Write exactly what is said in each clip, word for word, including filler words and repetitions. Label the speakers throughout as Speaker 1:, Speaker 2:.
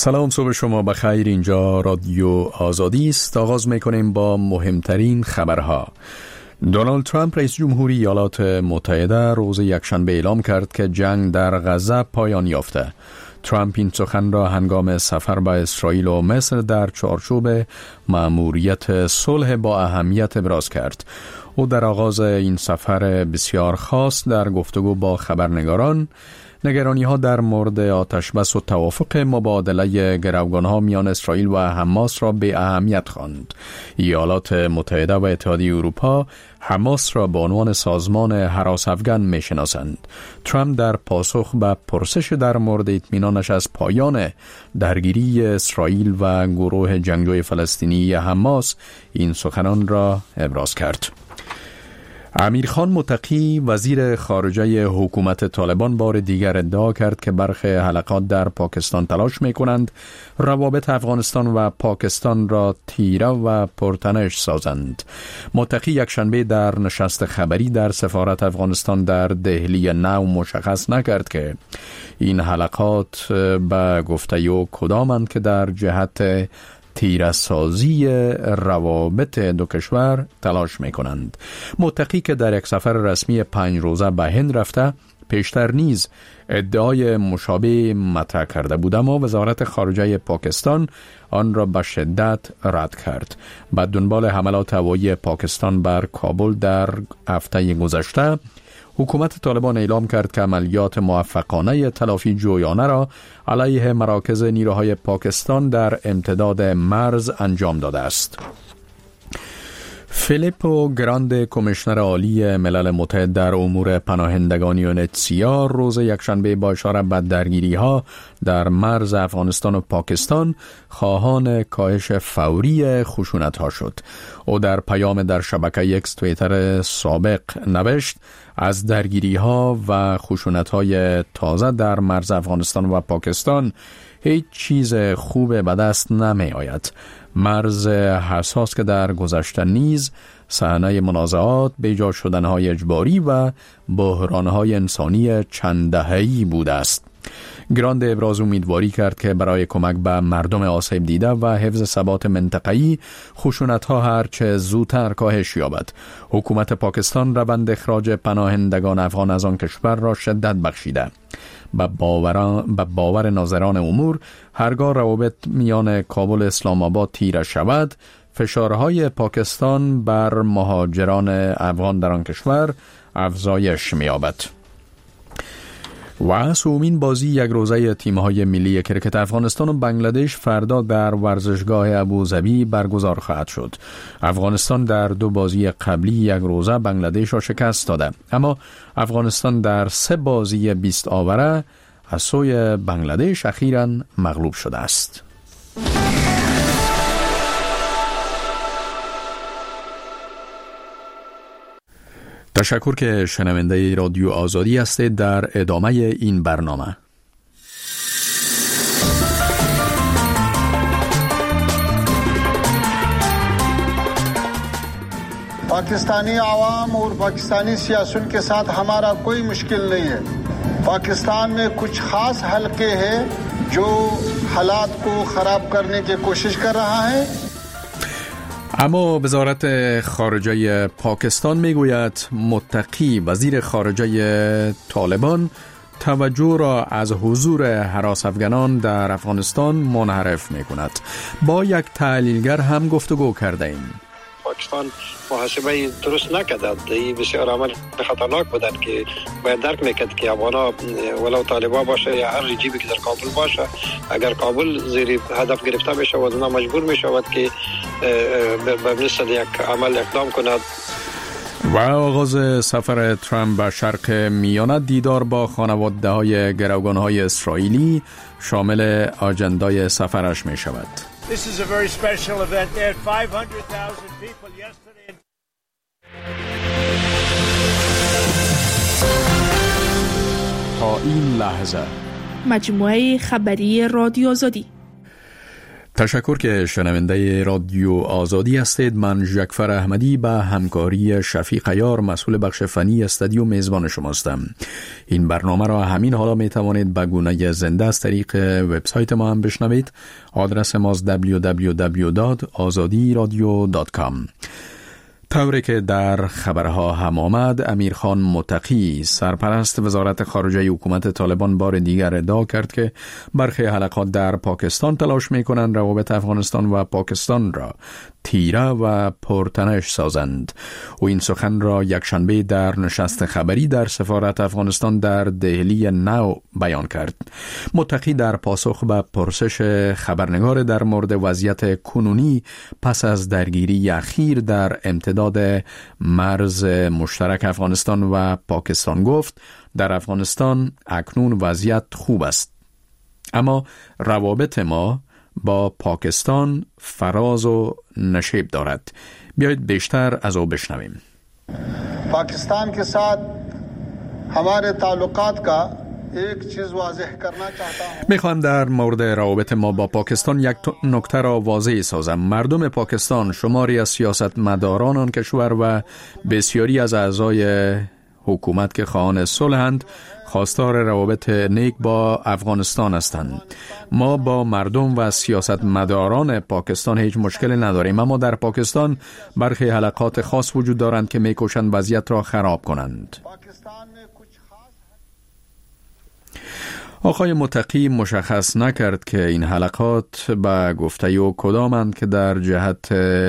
Speaker 1: سلام، صبح شما بخیر. اینجا رادیو آزادی است. آغاز میکنیم با مهمترین خبرها. دونالد ترامپ رئیس جمهوری ایالات متحده روز یکشنبه اعلام کرد که جنگ در غزه پایان یافته. ترامپ این سخن را هنگام سفر به اسرائیل و مصر در چارچوب مأموریت صلح با اهمیت ابراز کرد. او در آغاز این سفر بسیار خاص در گفتگو با خبرنگاران نگرانی ها در مورد آتشبس و توافق مبادله گروگانها میان اسرائیل و حماس را به اهمیت خواند. ایالات متحده و اتحادیه اروپا حماس را به عنوان سازمان هراس افغان میشناسند. ترامپ در پاسخ به پرسش در مورد اطمینانش از پایان درگیری اسرائیل و گروه جنگجوی فلسطینی حماس این سخنان را ابراز کرد. امیر خان متقی وزیر خارجه حکومت طالبان بار دیگر ادعا کرد که برخی حلقات در پاکستان تلاش می کنند روابط افغانستان و پاکستان را تیره و پرتنش سازند. متقی یکشنبه در نشست خبری در سفارت افغانستان در دهلی نو مشخص نکرد که این حلقات به گفته او کدامند که در جهت تیره‌سازی روابط دو کشور تلاش می کنند. متقی که در یک سفر رسمی پنج روزه به هند رفته پیشتر نیز ادعای مشابه مطرح کرده بود، اما وزارت خارجه پاکستان آن را به شدت رد کرد. بعد دنبال حملات هوایی پاکستان بر کابل در هفته گذشته حکومت طالبان اعلام کرد که عملیات موفقانه تلافی جویانه را علیه مراکز نیروهای پاکستان در امتداد مرز انجام داده است. فیلیپو گراند، کمیشنر عالی ملل متحد در امور پناهندگان یونتسیا، روز یکشنبه با اشاره به درگیری‌ها در مرز افغانستان و پاکستان خواهان کاهش فوری خشونت‌ها شد. او در پیام در شبکه اکس توییتر سابق نوشت: از درگیری‌ها و خشونت‌های تازه در مرز افغانستان و پاکستان هیچ چیز خوب به دست نمی آید. مرز حساس که در گذشته نیز صحنه منازعات، بیجا شدن‌های اجباری و بحران‌های انسانی چند دهه‌ای بوده است. گراند ابراز امیدواری کرد که برای کمک به مردم آسیب دیده و حفظ ثبات منطقه‌ای خشونت‌ها هرچه زودتر کاهش یابد. حکومت پاکستان روند اخراج پناهندگان افغان از آن کشور را شدت بخشیده. به باور, باور ناظران امور هرگاه روابط میان کابل و اسلام آباد تیره شود، فشارهای پاکستان بر مهاجران افغان در آن کشور افزایش می‌یابد. و سومین بازی یک روزه تیم‌های ملی کرکت افغانستان و بنگلادش فردا در ورزشگاه ابوظبی برگزار خواهد شد. افغانستان در دو بازی قبلی یک روزه بنگلادش را شکست داده، اما افغانستان در سه بازی بیست آوره از سوی بنگلادش اخیراً مغلوب شده است. تشکر که شنونده رادیو آزادی هستید. در ادامه این برنامه
Speaker 2: पाकिस्तानी आवाम और पाकिस्तानी सियासुन के साथ हमारा कोई मुश्किल नहीं है। पाकिस्तान में कुछ खास हलके हैं जो हालात को खराब करने की कोशिश कर रहा है.
Speaker 1: اما وزارت خارجه پاکستان میگوید متقی وزیر خارجه طالبان توجه را از حضور هراس افغانان در افغانستان منحرف میکند. با یک تحلیلگر هم گفتگو کرده ایم.
Speaker 3: پاکستان محاسبه درست نکرده. این بسیار عمل خطرناک بودن که باید درک میکرد که افغانا ولو طالبان باشه یا هر رژیمی که در کابل باشه، اگر کابل زیر هدف گرفته بشه و اونا مجبور میشود که به مثل یک عمل اقدام کند.
Speaker 1: و آغاز سفر ترامپ به شرق میانه دیدار با خانواده های گروگان های اسرائیلی شامل آجندای سفرش می شود.
Speaker 4: This is a very special event. There are five hundred thousand people yesterday.
Speaker 1: تا این لحظه
Speaker 5: مجموعه خبری رادیو آزادی.
Speaker 1: تشکر که شنونده رادیو آزادی هستید. من جعفر احمدی با همکاری شفیق عیار مسئول بخش فنی استودیو میزبان شماستم. این برنامه را همین حالا می توانید به گونه زنده از طریق وبسایت ما هم بشنوید. آدرس ما دبلیو دبلیو دبلیو دات آزادی رادیو دات کام. طوری که در خبرها هم آمد، امیرخان متقی سرپرست وزارت خارجه حکومت طالبان بار دیگر ادعا کرد که برخی حلقات در پاکستان تلاش می کنند روابط افغانستان و پاکستان را تیره و پرتنش سازند. و این سخن را یکشنبه در نشست خبری در سفارت افغانستان در دهلی نو بیان کرد. متقی در پاسخ به پرسش خبرنگار در مورد وضعیت کنونی پس از درگیری اخیر در امتداد مرز مشترک افغانستان و پاکستان گفت در افغانستان اکنون وضعیت خوب است، اما روابط ما با پاکستان فراز و نشیب دارد. بیایید بیشتر از او بشنویم.
Speaker 2: پاکستان के साथ हमारे ताल्लुकात का एक चीज वाज़ेह करना चाहता हूं.
Speaker 1: میخوام در مورد روابط ما با پاکستان یک نکته را واضح سازم. مردم پاکستان، شماری از سیاستمداران آن کشور و بسیاری از اعضای حکومت که خواهان صلحند، خواستار روابط نیک با افغانستان هستند. ما با مردم و سیاستمداران پاکستان هیچ مشکلی نداریم، اما در پاکستان برخی حلقات خاص وجود دارند که میکوشند وضعیت را خراب کنند. آقای متقی مشخص نکرد که این حلقات به گفته او کدامند که در جهت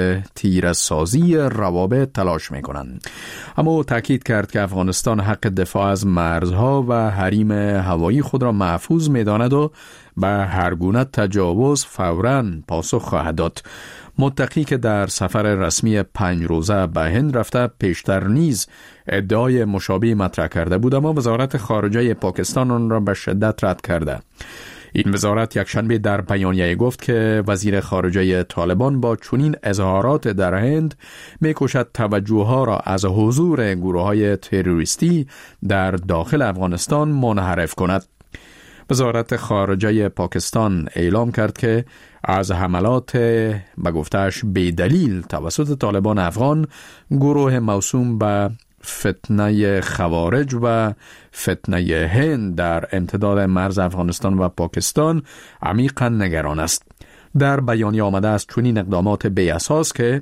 Speaker 1: تیره‌سازی روابط تلاش میکنند، اما او تاکید کرد که افغانستان حق دفاع از مرزها و حریم هوایی خود را محفوظ میداند و به هر گونه تجاوز فوراً پاسخ خواهد داد. متقی که در سفر رسمی پنج روزه به هند رفته پیشتر نیز ادعای مشابه مطرح کرده بود، اما وزارت خارجه پاکستان آن را به شدت رد کرده. این وزارت یکشنبه در بیانیه گفت که وزیر خارجه طالبان با چنین اظهارات در هند می‌کوشد توجه‌ها را از حضور گروه‌های تروریستی در داخل افغانستان منحرف کند. وزارت خارجه پاکستان اعلام کرد که از حملات به گفته‌اش بی‌دلیل توسط طالبان افغان، گروه موسوم به فتنه خوارج و فتنه هند در امتداد مرز افغانستان و پاکستان عمیقاً نگران است. در بیانیه آمده است چنین اقدامات بی اساس که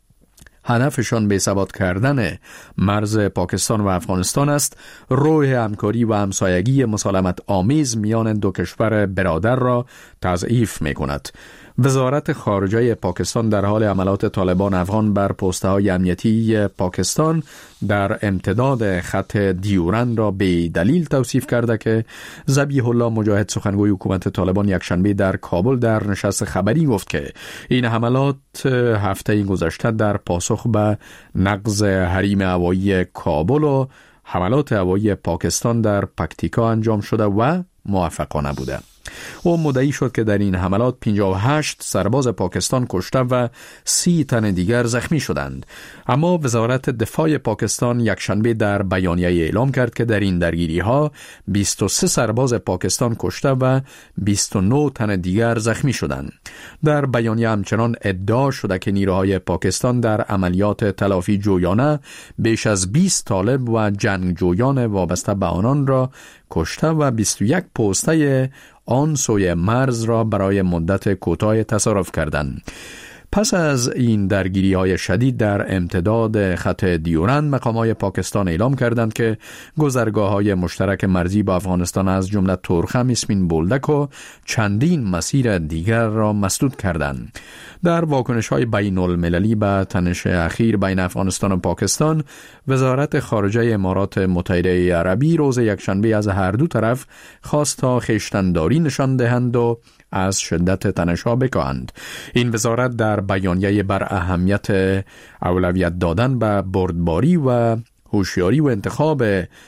Speaker 1: هدفشان به ثبات کردن مرز پاکستان و افغانستان است، روح همکاری و همسایگی مسالمت آمیز میان دو کشور برادر را تضعیف می کند. وزارت خارجه پاکستان در حال حملات طالبان افغان بر پست‌های امنیتی پاکستان در امتداد خط دیورند را به دلیل توصیف کرده که ذبیح الله مجاهد، سخنگوی حکومت طالبان، یکشنبه در کابل در نشست خبری گفت که این حملات هفته گذشته در پاسخ به نقض حریم هوایی کابل و حملات هوایی پاکستان در پکتیکا انجام شده و موفقانه بوده. او مدعی شد که در این حملات پنجاه و هشت سرباز پاکستان کشته و سی تن دیگر زخمی شدند، اما وزارت دفاع پاکستان یکشنبه در بیانیه اعلام کرد که در این درگیری ها بیست و سه سرباز پاکستان کشته و بیست و نه تن دیگر زخمی شدند. در بیانیه همچنان ادعا شده که نیروهای پاکستان در عملیات تلافی جویانه بیش از بیست طالب و جنگجویان وابسته به آنان را کشته و بیست و یک پوسته آن سوی مرز را برای مدت کوتاه تصرف کردند. پس از این درگیری های شدید در امتداد خط دیورند، مقامات پاکستان اعلام کردند که گذرگاه های مشترک مرزی با افغانستان از جمله تورخم، اسمین بولدک و چندین مسیر دیگر را مسدود کردند. در واکنش های بین المللی به تنش اخیر بین افغانستان و پاکستان، وزارت خارجه امارات متحده عربی روز یکشنبه از هر دو طرف خواست تا خویشتن‌داری نشان دهند و از شدت تنش‌ها بکاهند. این وزارت در بیانیه بر اهمیت اولویت دادن به بردباری و هوشیاری و انتخاب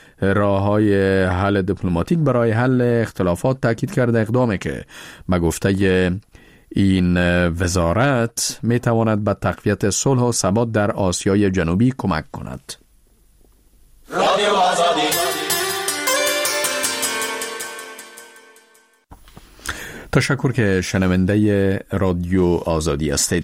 Speaker 1: راه‌های حل دیپلماتیک برای حل اختلافات تاکید کرده، اقدامی که به گفته این وزارت می تواند به تقویت صلح و ثبات در آسیای جنوبی کمک کند. رادیو آزادی. تشکر که شنونده رادیو آزادی هستید.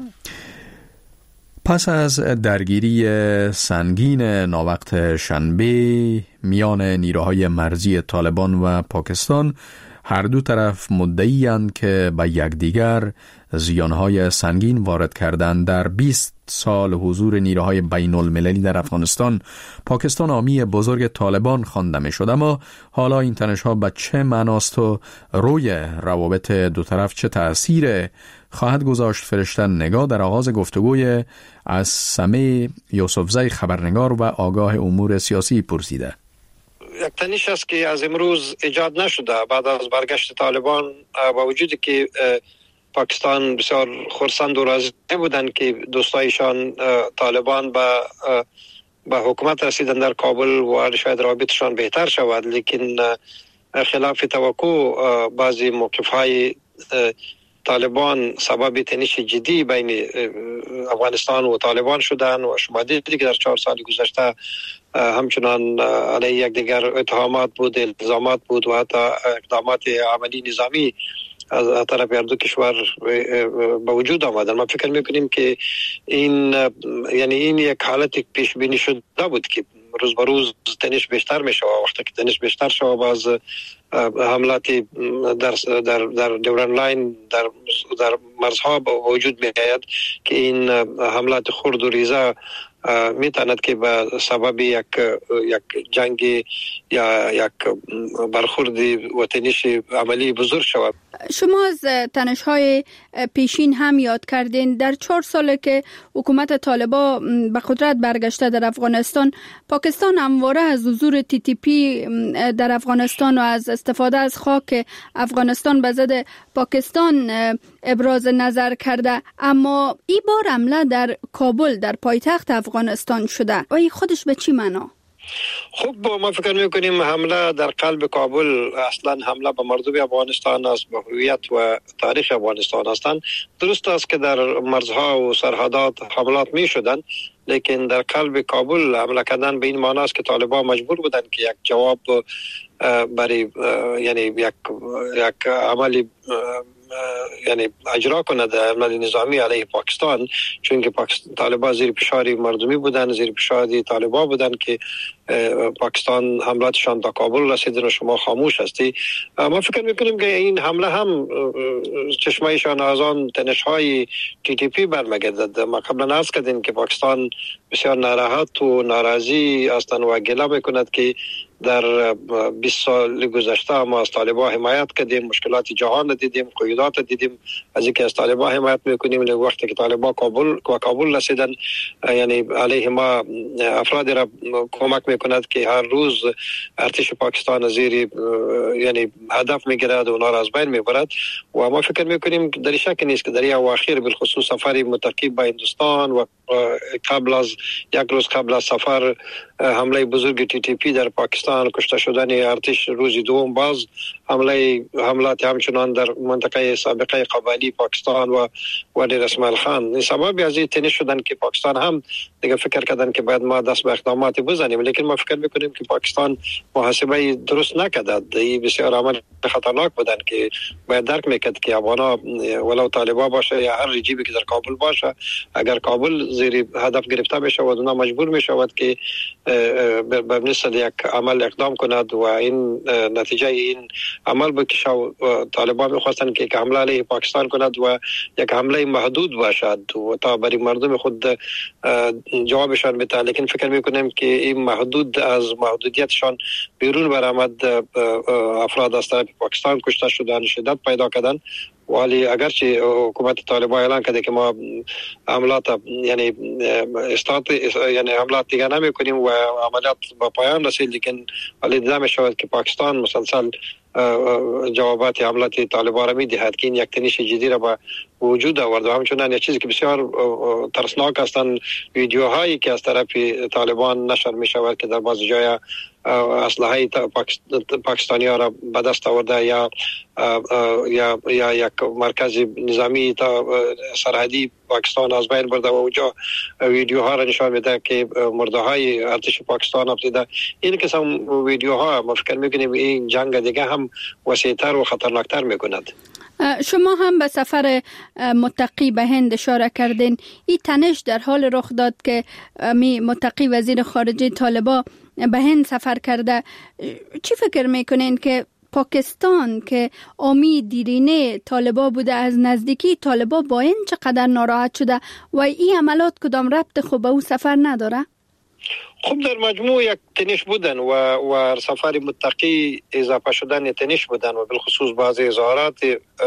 Speaker 1: پس از درگیری سنگین ناوقت شنبه میان نیروهای مرزی طالبان و پاکستان، هر دو طرف مدعی‌اند که به یکدیگر زیانهای سنگین وارد کردند. در بیست سال حضور نیروهای بین المللی در افغانستان، پاکستان حامی بزرگ طالبان خوانده می‌شد. اما حالا این تنش‌ها به چه معناست و روی روابط دو طرف چه تأثیر خواهد گذاشت؟ فرشته نگاه در آغاز گفتگوی از سمه یوسفزی خبرنگار و آگاه امور سیاسی پرسیده.
Speaker 3: یک تنش است که از امروز ایجاد نشده. بعد از برگشت طالبان، با وجودی که پاکستان بسیار خرسند و راضی بودند که دوستایشان طالبان به به حکومت رسیدن در کابل و شاید رابطشان بهتر شود، لیکن خلاف توقع بعضی موقف‌های طالبان سبب تنش جدی بین افغانستان و طالبان شدن و شما دیدید که در چهار سال گذشته همچنان علیه یکدیگر اتهامات بود، الزامات بود و حتی اقدامات عملی نظامی از طرف هر دو کشور به وجود آمدن. ما فکر میکنیم که این یعنی این یک حالت پیش بینی شده بود که روز به روز تنش بیشتر میشه و وقتی که تنش بیشتر شد باز حملات در در در دوران لاین در در مرزها به وجود میآید که این حملات خرد و ریزه میتواند که به سبب یک یک جنگ یا یک برخورد و تنش عملی بزرگ شود.
Speaker 5: شما از تنش‌های پیشین هم یاد کردین. در چهار ساله که حکومت طالبان به قدرت برگشته در افغانستان، پاکستان همواره از حضور تی تی پی در افغانستان و از استفاده از خاک افغانستان به ضد پاکستان ابراز نظر کرده، اما این بار حمله در کابل در پایتخت افغانستان شده. و این خودش به چی معنا؟
Speaker 3: خب ما فکر میکنیم حمله در قلب کابل اصلا حمله به مردم افغانستان است، به هویت و تاریخ افغانستان هستند. درست است که در مرزها و سرحدات حملات می شدن، لیکن در قلب کابل حمله کردن به این معنی است که طالبان مجبور بودند که یک جواب برای یعنی یک یک عملی یعنی اجرا کند عمل نظامی علیه پاکستان، چون که طالبان زیر فشار مردمی بودن، زیر فشار طالبان بودن که پاکستان حملاتشان تا کابل رسیدن و شما خاموش هستی. ما فکر میکنیم که این حمله هم چشمایشان از آن تنش‌های تی تی پی برمیگردد. ما قبلا عرض کردیم که پاکستان بسیار ناراحت و ناراضی هستند و گله میکند که در بیست سال گذشته ما از طالبان حمایت کردیم، مشکلات جهان دیدیم، قیودات دیدیم، از اینکه از طالبان حمایت میکنیم، لیکن وقتی که طالبان کابل و کابل رسیدن یعنی علیه ما افرادی را کمک میکند که هر روز ارتش پاکستان زیر یعنی هدف میگیرد و اونا را از بین میبرد. و ما فکر میکنیم در شک نیست که در این اواخر بالخصوص سفری متعقب به هندوستان و قبل از یک روز قبل از سفر حمله بزرگ تی تی پی در پاکستان، کشته شدن ارتش روزی دوم، باز حمله حملات همچنان در منطقه سابقه قبایلی پاکستان و وادی اسماعیل خان. این سبب از این تنش شدن که پاکستان هم دیگه فکر کردن که باید ما دست به اقدامات بزنیم، لیکن ما فکر میکنیم که پاکستان محاسبه درست نکرد. این بسیار عمل خطرناک بودن که باید درک میکرد که افغانا ولو طالبان باشه یا هر رژیمی که در کابل باشه، اگر کابل زیر هدف گرفته بشه و اونا مجبور میشود که به مثل یک عمل اقدام کند و این نتیجه این عمل بکشه و طالبان میخواستن که یک حمله علیه پاکستان کند و یک حمله محدود باشد و تا برای مردم خود جوابشان بده، لیکن فکر میکنیم که این محدود از محدودیتشان بیرون برآمد. افراد از طرف پاکستان کشته شدن، شدت پیدا کردن، ولی اگرچه حکومت طالبان اعلان کرده که ما عملات یعنی استات یعنی عملات دیگه نمی کنیم و عملیات با پایان رسید، لیکن ولی دیده می شود که پاکستان مسلسل جوابات عملات طالبان را می دهد که این یک تنش جدی را به وجود آورد. و همچنان یک چیزی که بسیار ترسناک هستند ویدیوهایی که از طرف طالبان نشر می شود که در بعض جای اسلحه پاکستانی ها را به دست آورده یا یا یا یک مرکز نظامی تا سرحدی پاکستان از بین برده و اونجا ویدیوها را نشان میده که مرده های ارتش پاکستان افزیده. این قسم ویدیوها ما فکر میکنیم این جنگ دیگه هم وسیع‌تر و خطرناکتر میکند.
Speaker 5: شما هم به سفر متقی به هند اشاره کردین. این تنش در حال رخ داد که می متقی وزیر خارجه طالبان به هند سفر کرده. چی فکر میکنین که پاکستان که امید دیرینه طالبان بوده، از نزدیکی طالبان با این چقدر ناراحت شده و این عملات کدام ربط خوب به او سفر نداره؟
Speaker 3: خب در مجموع یک تنش بودن و و سفر متقی اضافه شدن تنش بودن و بالخصوص بعضی اظهارات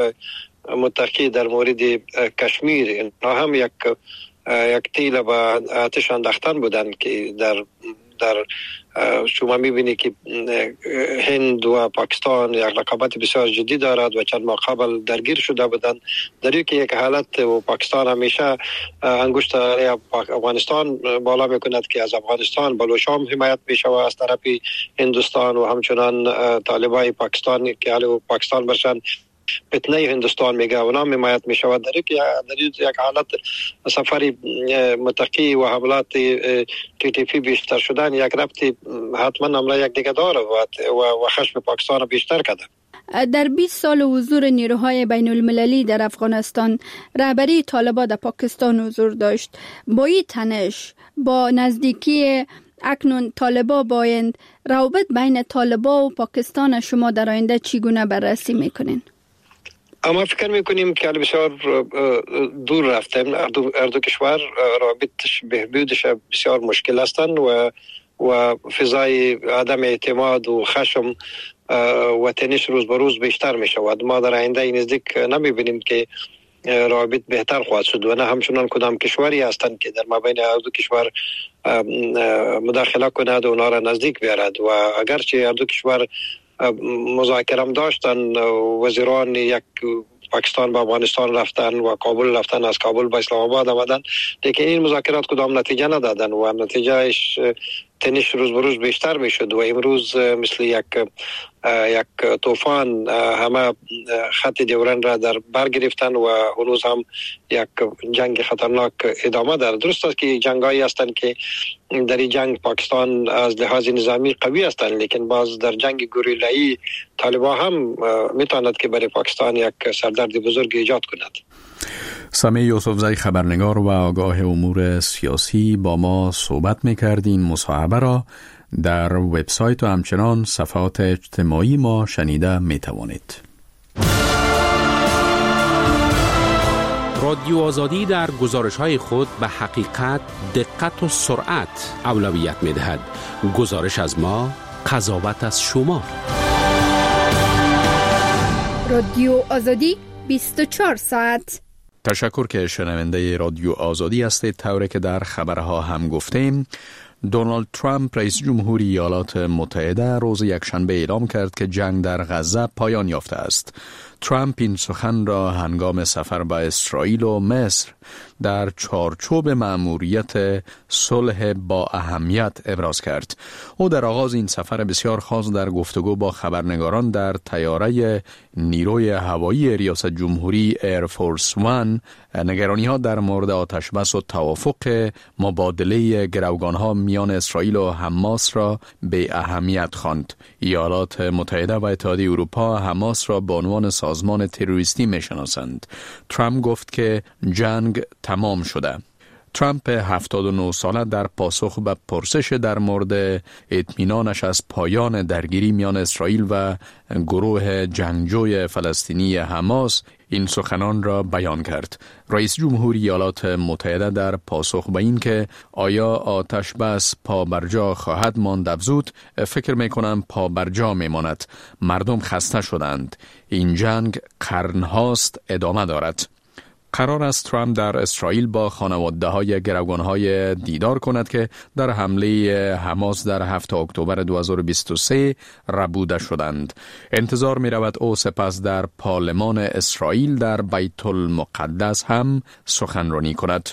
Speaker 3: متقی در مورد کشمیر اینا هم یک یک تیل به آتش انداختن بودن که در در شما میبینید که هند و پاکستان یک رقابت بسیار جدی دارد و چند ماه قبل درگیر شده بودند، در یک یک حالت و پاکستان همیشه انگشت افغانستان بالا میکند که از افغانستان بلوچام حمایت میشه و از طرف هندوستان و همچنان طالبای پاکستان که حالا پاکستان برشن فتنه هندوستان میگه و نام حمایت می شود. در یک در یک حالت سفر متقی و حملات تی تی پی بیشتر شدن یک ربطی حتما امر یک دیگه داره و و خشم پاکستان بیشتر کرده.
Speaker 5: در بیست سال حضور نیروهای بین المللی در افغانستان، رهبری طالبان در پاکستان حضور داشت. با این تنش، با نزدیکی اکنون طالبان با هند، روابط بین طالبان و پاکستان شما در آینده چگونه بررسی میکنین؟
Speaker 3: اما فکر میکنیم که بسیار دور رفتیم. هر دو کشور رابطش بهبودش بسیار مشکل هستند و و فضای عدم اعتماد و خشم و تنش روز به روز بیشتر می شود. ما در آینده نزدیک نمی بینیم که رابط بهتر خواهد شد و نه همچنان کدام کشوری هستند که در مابین هر دو کشور مداخله کند و اونا را نزدیک بیارد. و اگرچه هر دو کشور مذاکره داشتن، وزیران یک پاکستان به افغانستان رفتن و کابل رفتن، از کابل به اسلام آباد آمدن، لیکن این مذاکرات کدام نتیجه ندادن و نتیجهش تنش روز به روز بیشتر میشد و امروز مثل یک یک طوفان همه خط دیورن را در بر گرفتن و هنوز هم یک جنگ خطرناک ادامه دارد. درست است که جنگایی هستند که در این جنگ پاکستان از لحاظ نظامی قوی هستند، لیکن باز در جنگ گوریلایی طالبان هم میتواند که برای پاکستان یک سردرد بزرگ ایجاد کند.
Speaker 1: سمیع یوسفزی خبرنگار و آگاه امور سیاسی با ما صحبت می‌کرد. این مصاحبه را در وبسایت و همچنان صفحات اجتماعی ما شنیده می‌توانید.
Speaker 6: رادیو آزادی در گزارش‌های خود به حقیقت، دقت و سرعت اولویت می‌دهد. گزارش از ما، قضاوت از شما.
Speaker 5: رادیو آزادی بیست و چهار ساعت.
Speaker 1: تشکر که شنونده رادیو آزادی هستید. طوری که در خبرها هم گفتیم، دونالد ترامپ رئیس جمهوری ایالات متحده روز یکشنبه اعلام کرد که جنگ در غزه پایان یافته است. ترامپ این سخن را هنگام سفر به اسرائیل و مصر در چارچوب مأموریت صلح با اهمیت ابراز کرد. او در آغاز این سفر بسیار خاص در گفتگو با خبرنگاران در طیاره نیروی هوایی ریاست جمهوری ایرفورس وان نگرانی‌ها در مورد آتشبس و توافق مبادله گروگان‌ها میان اسرائیل و حماس را به اهمیت خواند. ایالات متحده و اتحادیه اروپا حماس را به عنوان سازمان تروریستی می‌شناسند. ترامپ گفت که جنگ تمام شده. ترامپ هفتاد و نه ساله در پاسخ به پرسش در مورد اطمینانش از پایان درگیری میان اسرائیل و گروه جنگجوی فلسطینی حماس این سخنان را بیان کرد. رئیس جمهوری ایالات متحده در پاسخ به این که آیا آتش بس پا برجا خواهد ماند افزود، فکر میکنم پا برجا میماند. مردم خسته شدند. این جنگ قرنهاست ادامه دارد. قرار است ترامپ در اسرائیل با خانواده های گروگان‌های دیدار کند که در حمله حماس در هفتم اکتبر دو هزار و بیست و سه ربوده شدند. انتظار می رود او سپس در پارلمان اسرائیل در بیت المقدس هم سخنرانی کند.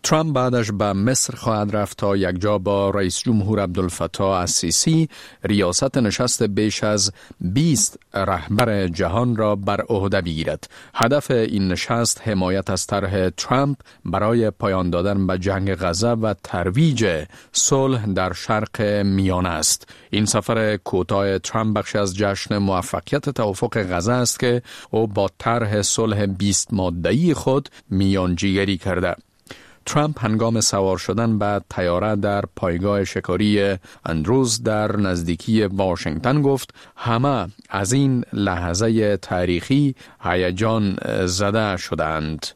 Speaker 1: ترامپ بعدش به مصر خواهد رفت تا یک جا با رئیس جمهور عبدالفتاح السیسی ریاست نشست بیش از بیست رهبر جهان را بر عهده بگیرد. هدف این نشست حمایت از طرح ترامپ برای پایان دادن به جنگ غزه و ترویج صلح در شرق میانه است. این سفر کوتاه ترامپ بخشی از جشن موفقیت توافق غزه است که او با طرح صلح بیست ماده‌ای خود میانجیگری کرده. ترامپ هنگام سوار شدن به طیاره در پایگاه شکاری اندروز در نزدیکی واشنگتن گفت همه از این لحظه تاریخی هیجان زده شدند.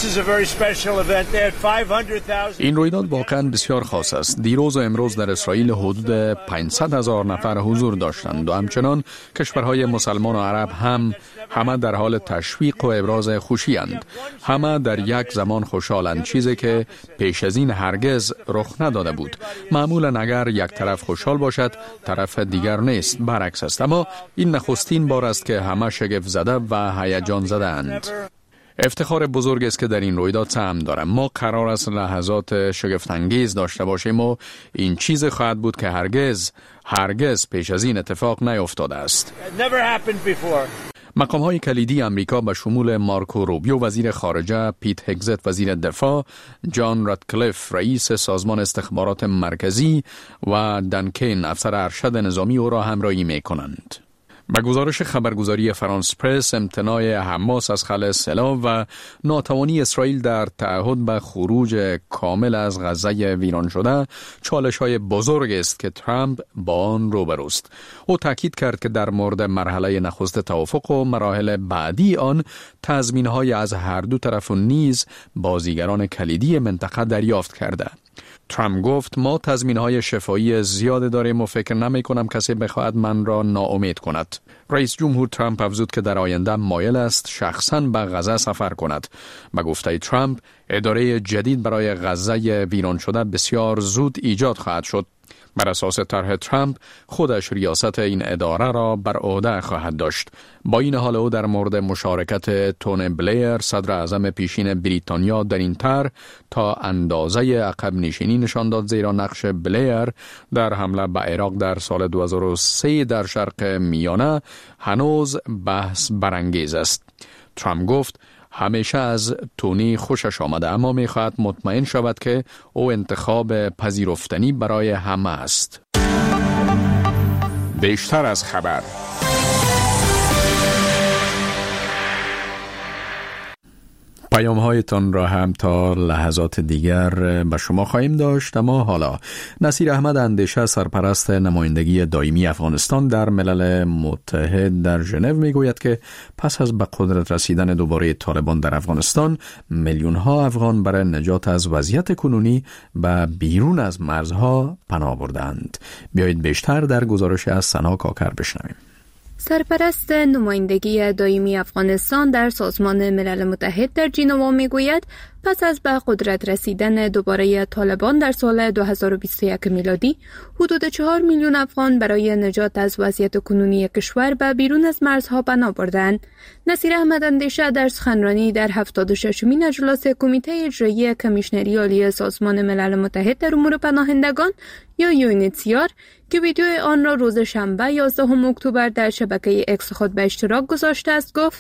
Speaker 1: این رویداد واقعا بسیار خاص است. دیروز و امروز در اسرائیل حدود پانصد هزار نفر حضور داشتند و همچنان کشورهای مسلمان و عرب هم همه در حال تشویق و ابراز خوشی اند. همه در یک زمان خوشحالند، چیزی که پیش از این هرگز رخ نداده بود. معمولا اگر یک طرف خوشحال باشد طرف دیگر نیست، برعکس است. اما این نخستین بار است که همه شگفت زده و هیجان زده اند. افتخار بزرگ است که در این رویداد سهم دارم. ما قرار است لحظات شگفت انگیز داشته باشیم و این چیز خواهد بود که هرگز هرگز پیش از این اتفاق نیفتاده است. مقام های کلیدی امریکا به شمول مارکو روبیو وزیر خارجه، پیت هگزت وزیر دفاع، جان راتکلیف رئیس سازمان استخبارات مرکزی و دنکین افسر ارشد نظامی او را همراهی می کنند. به گزارش خبرگزاری فرانس پرس، امتناع حماس از خلع سلاح و ناتوانی اسرائیل در تعهد به خروج کامل از غزه ویران شده چالش های بزرگ است که ترامپ با آن روبروست. او تاکید کرد که در مورد مرحله نخست توافق و مراحل بعدی آن تضمین های از هر دو طرف و نیز بازیگران کلیدی منطقه دریافت کرده. ترامپ گفت ما تضمین‌های شفایی زیاد داریم و فکر نمی کنم کسی بخواهد من را ناامید کند. رئیس جمهور ترامپ افزود که در آینده مایل است شخصاً به غزه سفر کند. به گفته ترامپ اداره جدید برای غزه ویران شده بسیار زود ایجاد خواهد شد. بر اساس طرح ترامپ خودش ریاست این اداره را بر عهده خواهد داشت. با این حال او در مورد مشارکت تونی بلیر صدر اعظم پیشین بریتانیا در این طرح تا اندازه عقب نشینی نشان داد، زیرا نقش بلیر در حمله به عراق در سال دو هزار و سه در شرق میانه هنوز بحث برانگیز است. ترامپ گفت همیشه از تونی خوشش آمده، اما می‌خواهد مطمئن شود که او انتخاب پذیرفتنی برای همه است. بیشتر از خبر. پیام هایتان را هم تا لحظات دیگر به شما خواهیم داشت. اما حالا نصیر احمد اندیشه، سرپرست نمایندگی دائمی افغانستان در ملل متحد در ژنو، میگوید که پس از به قدرت رسیدن دوباره طالبان در افغانستان، میلیون ها افغان برای نجات از وضعیت کنونی به بیرون از مرزها پناه بردند. بیایید بیشتر در گزارش از سنا کاکر بشنویم.
Speaker 7: سرپرست نمایندگی دائمی افغانستان در سازمان ملل متحد در ژنو میگوید پس از به قدرت رسیدن دوباره طالبان در سال دو هزار و بیست و یک میلادی، حدود چهار میلیون افغان برای نجات از وضعیت کنونی کشور به بیرون از مرزها پناه بردند. نصیر احمد اندیشه در سخنرانی در هفتاد و ششمین اجلاس کمیته اجرایی کمیشنری عالی سازمان ملل متحد در امور پناهندگان یا یونیتسیار که ویدیو آن را روز شنبه یازدهم اکتبر در شبکه اکس خود به اشتراک گذاشته است گفت: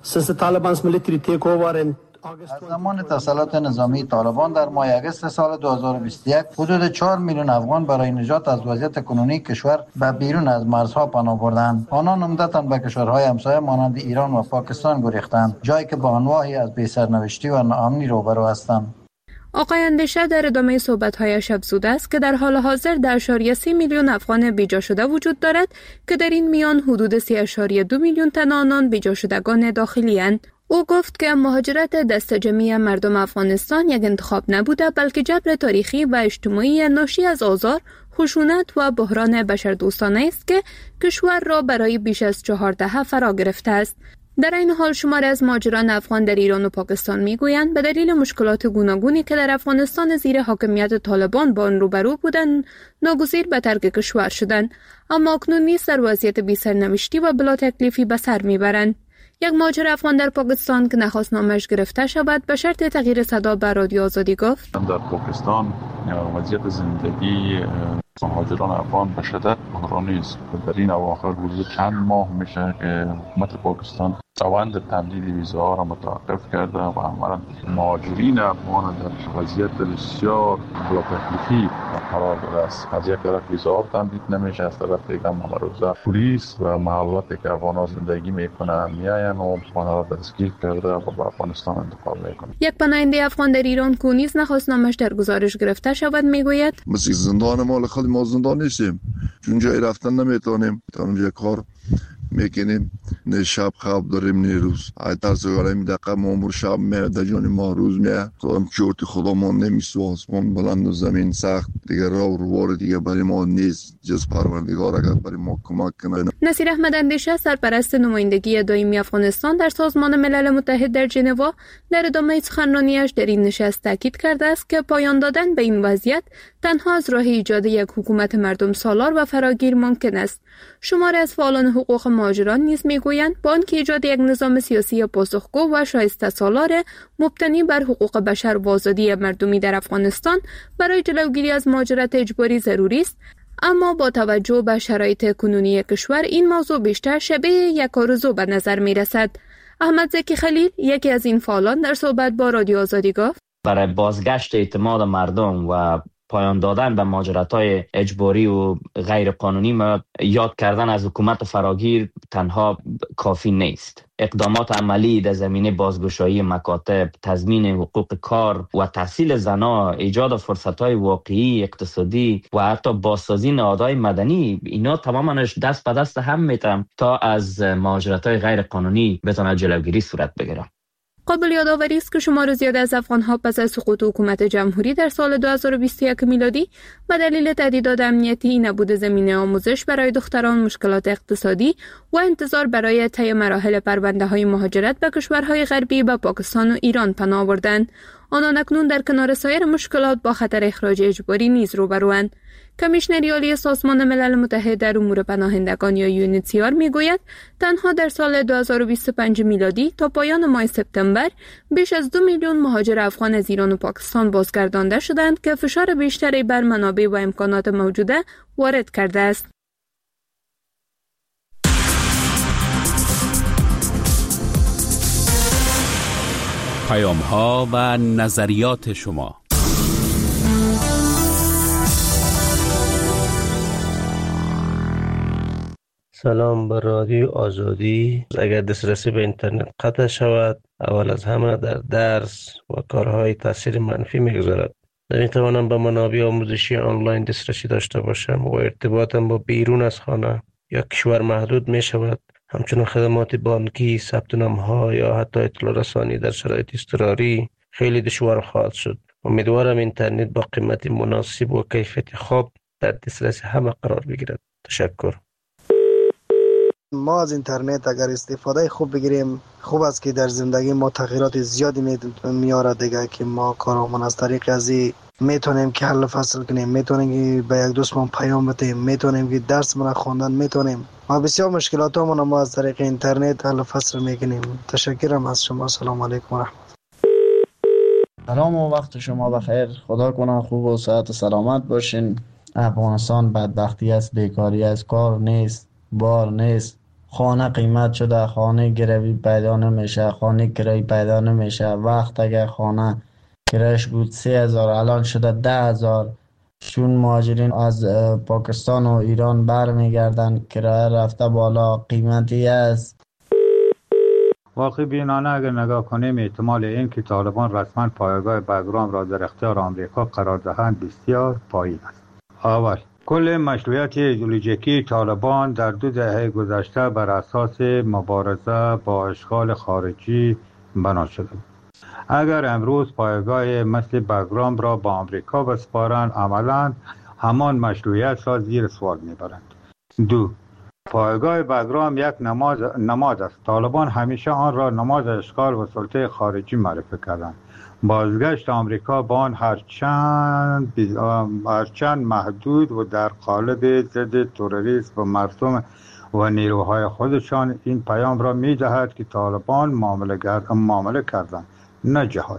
Speaker 8: از زمان تسلط نظامی طالبان در ماه اگست سال دو هزار و بیست و یک حدود چهار میلیون افغان برای نجات از وضعیت کنونی کشور به بیرون از مرزها پناه بردند. آنان عمدتاً به کشورهای همسایه مانند ایران و پاکستان گریختند، جایی که با انواعی از بی‌سرنوشتی و ناامنی روبرو هستند.
Speaker 7: آقای اندیشه در ادامه صحبت‌هایش افزوده است که در حال حاضر در اشاریه سی میلیون افغان بیجا شده وجود دارد که در این میان حدود سه اشاریه دو میلیون تن آنان بیجا شدگان داخلی اند. او گفت که مهاجرت دست جمعی مردم افغانستان یک انتخاب نبوده، بلکه جبر تاریخی و اجتماعی ناشی از آزار، خشونت و بحران بشردوستانه است که کشور را برای بیش از چهار دهه فرا گرفته است. در این حال شماری از مهاجران افغان در ایران و پاکستان میگویند به دلیل مشکلات گوناگونی که در افغانستان زیر حاکمیت طالبان با آن روبرو بودند، ناگزیر به ترک کشور شدند، اما اکنون نیز در وضعیت بی‌سرنوشتی و بلا تکلیفی به سر میبرند. یک مهاجر افغان در پاکستان که نخواست نامش گرفته شود به شرط تغییر صدا به رادیو آزادی گفت:
Speaker 9: در پاکستان وضعیت زندگی مهاجران افغان به شدت بحرانی است. در این اواخر حدود چند ماه میشه که حکومت پاکستان روند تمدید ویزاها را متوقف کرده و عملاً مهاجرین افغان در وضعیت بسیار بلاتکلیفی قرار داده است. از یک طرف ویزاها تمدید نمیشه، از طرف دیگر ممروزه پلیس و محلاتی که افغان‌ها زندگی میکنن میاین و آنها را دستگیر کرده و به افغانستان انتقال میکنه.
Speaker 7: یک پناهنده افغان در ایران که نیز نخواست نامش در گزارش گرفته شود میگوید:
Speaker 10: مثل زندان مال خود ما زندان نیستیم، چون جای رفتن نمیتونیم، تا اونجا کار میکنیم، نه شب خواب داریم نه روز. ای ترس گریم دقیقه مامور شب میاد در جان ما روز میاد. تو هم چورت خدا ما نمیسو، آسمان بلند و زمین سخت، دیگر راه و روار دیگر برای ما نیست جز پروردگار اگر برای ما کمک کنه.
Speaker 7: نصیر احمد اندیشه، سرپرست نمایندگی دائمی افغانستان در سازمان ملل متحد در ژنو، در ادامه سخنرانیش در این نشست تاکید کرده است که پایان دادن به این وضعیت تنها از راه ایجاد یک حکومت مردم سالار و فراگیر ممکن است. شماری از فعالان حقوق مهاجران نیز میگویند با آنکه ایجاد یک نظام سیاسی پاسخگو و شایسته سالار مبتنی بر حقوق بشر و آزادی مردمی در افغانستان برای جلوگیری از مهاجرت اجباری ضروری است، اما با توجه به شرایط کنونی کشور این موضوع بیشتر شبیه یک آرزو به نظر می رسد. احمد زکی خلیل، یکی از این فعالان، در صحبت با رادیو آزادی گفت:
Speaker 11: برای بازگشت اعتماد مردم و پایان دادن به مهاجرت‌های اجباری و غیر قانونی ما یاد کردن از حکومت فراگیر تنها کافی نیست. اقدامات عملی در زمینه بازگشایی مکاتب، تضمین حقوق کار و تحصیل زنان، ایجاد فرصت‌های واقعی اقتصادی و حتی بازسازی نهادهای مدنی، اینا تماماش دست به دست هم میتن تا از مهاجرت‌های غیر قانونی بتونه جلوگیری صورت بگیره.
Speaker 7: قابل یادآوری است که شمار زیاد از افغان‌ها پس از سقوط حکومت جمهوری در سال دو هزار و بیست و یک میلادی به دلیل تهدیدات امنیتی، نبود زمینه آموزش برای دختران، مشکلات اقتصادی و انتظار برای طی مراحل پرونده‌های مهاجرت به کشورهای غربی به پاکستان و ایران پناه بردند. آنان اکنون در کنار سایر مشکلات با خطر اخراج اجباری نیز روبروند. کمیشنر عالی سازمان ملل متحد در امور پناهندگان یا یونیسیار میگوید تنها در سال دو هزار و بیست و پنج میلادی تا پایان ماه سپتامبر بیش از دو میلیون مهاجر افغان از ایران و پاکستان بازگردانده شدند که فشار بیشتری بر منابع و امکانات موجوده وارد کرده است.
Speaker 6: پیام ها و نظریات شما.
Speaker 12: سلام بر رادیو آزادی. اگر دسترسی به اینترنت قطع شود، اول از همه در درس و کارهای تاثیر منفی میگذارد. نمیتوانم به منابع آموزشی آنلاین دسترسی داشته باشم و ارتباطم با بیرون از خانه یا کشور محدود می شود. همچنین خدمات بانکی، ثبت نام‌ها یا حتی اطلاع رسانی در شرایط اضطراری خیلی دشوار خواهد شد. امیدوارم اینترنت با قیمت مناسب و کیفیت خوب در دسترس همه قرار بگیرد. تشکر.
Speaker 13: ما از اینترنت اگر استفاده خوب بگیریم خوب است که در زندگی ما تغییرات زیادی میاره دیگه، که ما کارامون از طریق ازی میتونیم که حل فصل کنیم، میتونیم که به یک دوستمون پیام بدیم، میتونیم که درس من خواندن میتونیم. ما بسیار مشکلاتمون ما از طریق اینترنت حل فصل میکنیم. تشکرم از شما. سلام علیکم و رحمت.
Speaker 14: سلام و وقت شما بخیر. خدا کنه خوب و صحت و سلامت باشین. افغانستان بدبختی است، بیکاری است، کار نیست، بار نیست، خانه قیمت شده، خانه گروی پیدا نمیشه، خانه کرایی پیدا نمیشه. وقت اگر خانه کرایش بود سه هزار الان شده ده هزار. چون مهاجرین از پاکستان و ایران برمیگردن کرایه رفته بالا، قیمتی است.
Speaker 15: واقعی بینانه اگر نگاه کنیم احتمال این که طالبان رسما پایگاه بگرام را در اختیار آمریکا قرار دهند بسیار پایین است. اول کل مشروعیت ایدئولوژیکی طالبان در دو دهه گذشته بر اساس مبارزه با اشغال خارجی بنا شده بود. اگر امروز پایگاه مثل بگرام را با آمریکا بسپارند، عملاً همان مشروعیت را زیر سوال میبرند. دو، پایگاه بگرام یک نماد نماد است. طالبان همیشه آن را نماد اشغال و سلطه خارجی معرفی کردند. بازگشت آمریکا با آن هرچند هرچند محدود و در قالب ضد تروریسم و مردم و نیروهای خودشان این پیام را می دهد که طالبان معامله گر- معامله کردند، نه جهاد.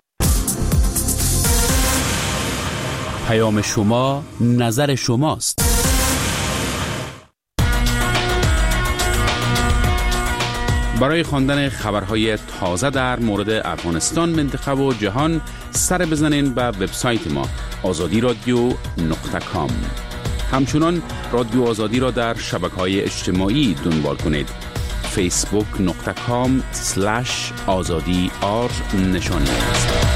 Speaker 6: پیام شما، نظر شماست. برای خواندن خبرهای تازه در مورد افغانستان، منطقه و جهان سر بزنین به وبسایت ما آزادی رادیو نقطه کام. همچنان رادیو آزادی را در شبکه‌های اجتماعی دنبال کنید. فیسبوک نقطه کام سلش آزادی آر نشانی است.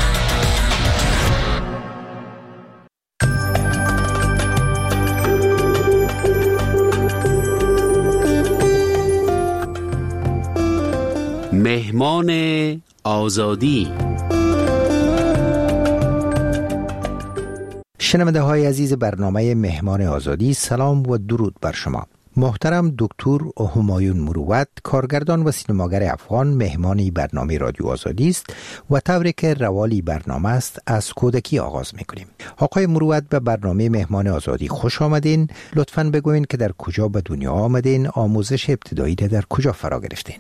Speaker 6: مهمان آزادی.
Speaker 16: شنونده های عزیز برنامه مهمان آزادی، سلام و درود بر شما. محترم دکتر همایون مروت، کارگردان و سینماگر افغان، مهمانی برنامه رادیو آزادی است و طوری که روالی برنامه است از کودکی آغاز میکنیم. آقای مروت، به برنامه مهمان آزادی خوش آمدین. لطفاً بگوین که در کجا به دنیا آمدین، آموزش ابتدایی در کجا فرا گرفتین؟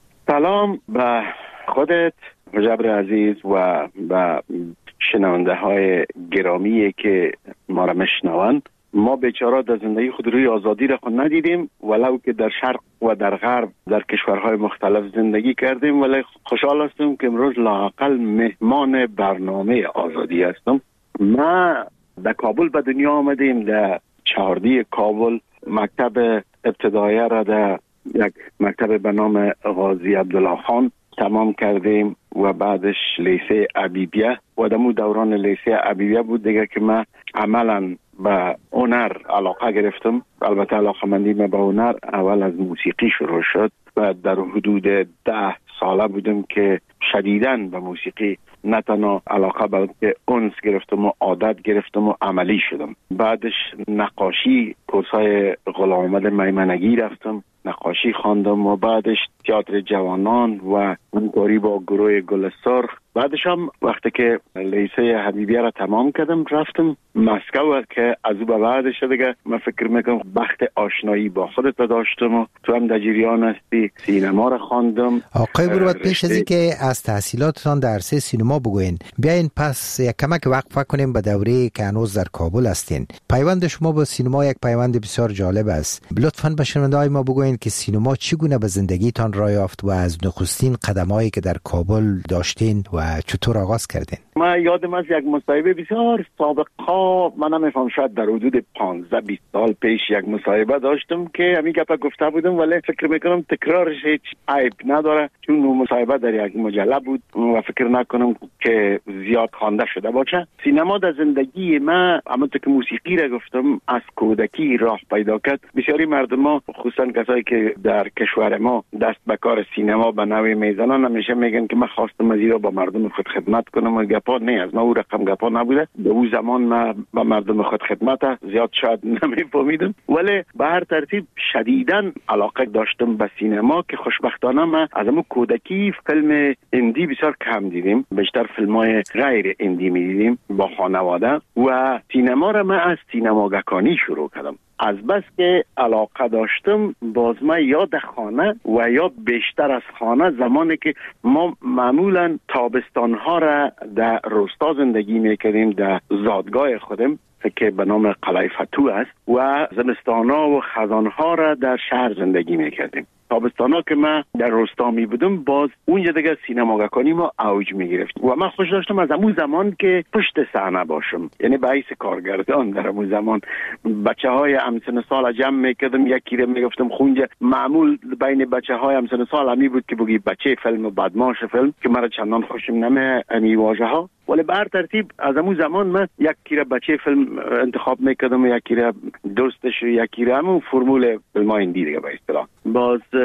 Speaker 17: سلام به خودت مجبر عزیز و به شنونده های گرامی که ما را میشنوند. ما بیچاره در زندگی خود روی آزادی را خود ندیدیم، ولو که در شرق و در غرب در کشورهای مختلف زندگی کردیم، ولی خوشحال هستم که امروز لااقل مهمان برنامه آزادی هستم. ما در کابل به دنیا آمدیم، در چهاردی کابل مکتب ابتدایی را در یک مکتب به نام غازی عبدالله خان تمام کردیم و بعدش لیسه عبیبیه و دمو دوران لیسه عبیبیه بود دیگه که من عملا به هنر علاقه گرفتم. البته علاقه مندی من به هنر اول از موسیقی شروع شد و در حدود ده ساله بودم که شدیداً به موسیقی نه تنها علاقه بلکه انس گرفتم و عادت گرفتم و عملی شدم. بعدش نقاشی، کورسای غلام محمد میمنگی رفتم، نقاشی خواندم و بعدش تئاتر جوانان و همکاری با گروه گل سرخ. بعدش هم وقتی که لیسه حبیبیه را تمام کردم رفتم مسکو که از او به بعدش دیگه من فکر میکنم بخت آشنایی با خودت داشتم و تو هم در جریان هستی. سینما را خواندم.
Speaker 16: آقای مروت، پیش از اینکه از تحصیلاتتان در عرصه سینما بگوین، بیاین پس یک کمک وقفه کنیم به دوره‌ای که هنوز در کابل هستین. پیوند شما با سینما یک پیوند بسیار جالب است. لطفاً به شنونده‌های ما بگوین که سینما چگونه به زندگیتان راه یافت و از نخستین قدمایی که در کابل داشتین و چطور آغاز کردین؟
Speaker 17: من یادم از یک مصاحبه بسیار سابقا، من نمیفهم شاید در حدود پانزده بیست سال پیش یک مصاحبه داشتم که همین گپا گفته بودم، ولی فکر میکنم تکرارش هیچ عیب نداره چون اون مصاحبه در یک مجله بود و فکر نکنم که زیاد خوانده شده باشه. سینما در زندگی من همونطور که موسیقی را گفتم از کودکی راه پیدا کرد. بسیاری مردم ها خصوصا کسایی که در کشور ما دست به کار سینما به نوعی میزنن همیشه میگن که من خواستم از ایرا با مردم خود خدمت کنم و گپا نه از ما او رقم گپا نبوده. به اون زمان من با مردم خود خدمت زیاد شاید نمیفهمیدم، ولی به هر ترتیب شدیداً علاقه داشتم به سینما که خوشبختانه من از همون کودکی فیلم هندی بسیار کم دیدیم، بیشتر فیلم‌های غیر هندی می‌دیدیم با خانواده و سینما را من از سینماگکانی شروع کردم. از بس که علاقه داشتم باز من یا در خانه و یا بیشتر از خانه، زمانی که ما معمولا تابستانها را در روستا زندگی میکردیم در زادگاه خودم که به نام قلعه فتو است و زمستانها و خزانها را در شهر زندگی میکردیم. تابستانا که من در روستا می بودم باز اونجا دیگه سینماگکانی ما اوج می گرفت و من خوش داشتم از همون زمان که پشت صحنه باشم، یعنی به حیث کارگردان در همون زمان بچه های همسن سال جمع میکردم، یکی رو میگفتم خونجا. معمول بین بچه های همسن سال همی بود که بگی بچه فیلم و بدماش فیلم که مرا چندان خوشم نمی امی واژه ها، ولی به هر ترتیب از همون زمان من یکی رو بچه فیلم انتخاب میکردم و یکی رو دوستش و یکی رو همون فرمول فیلم های هندی دیگه به اصطلاح. باز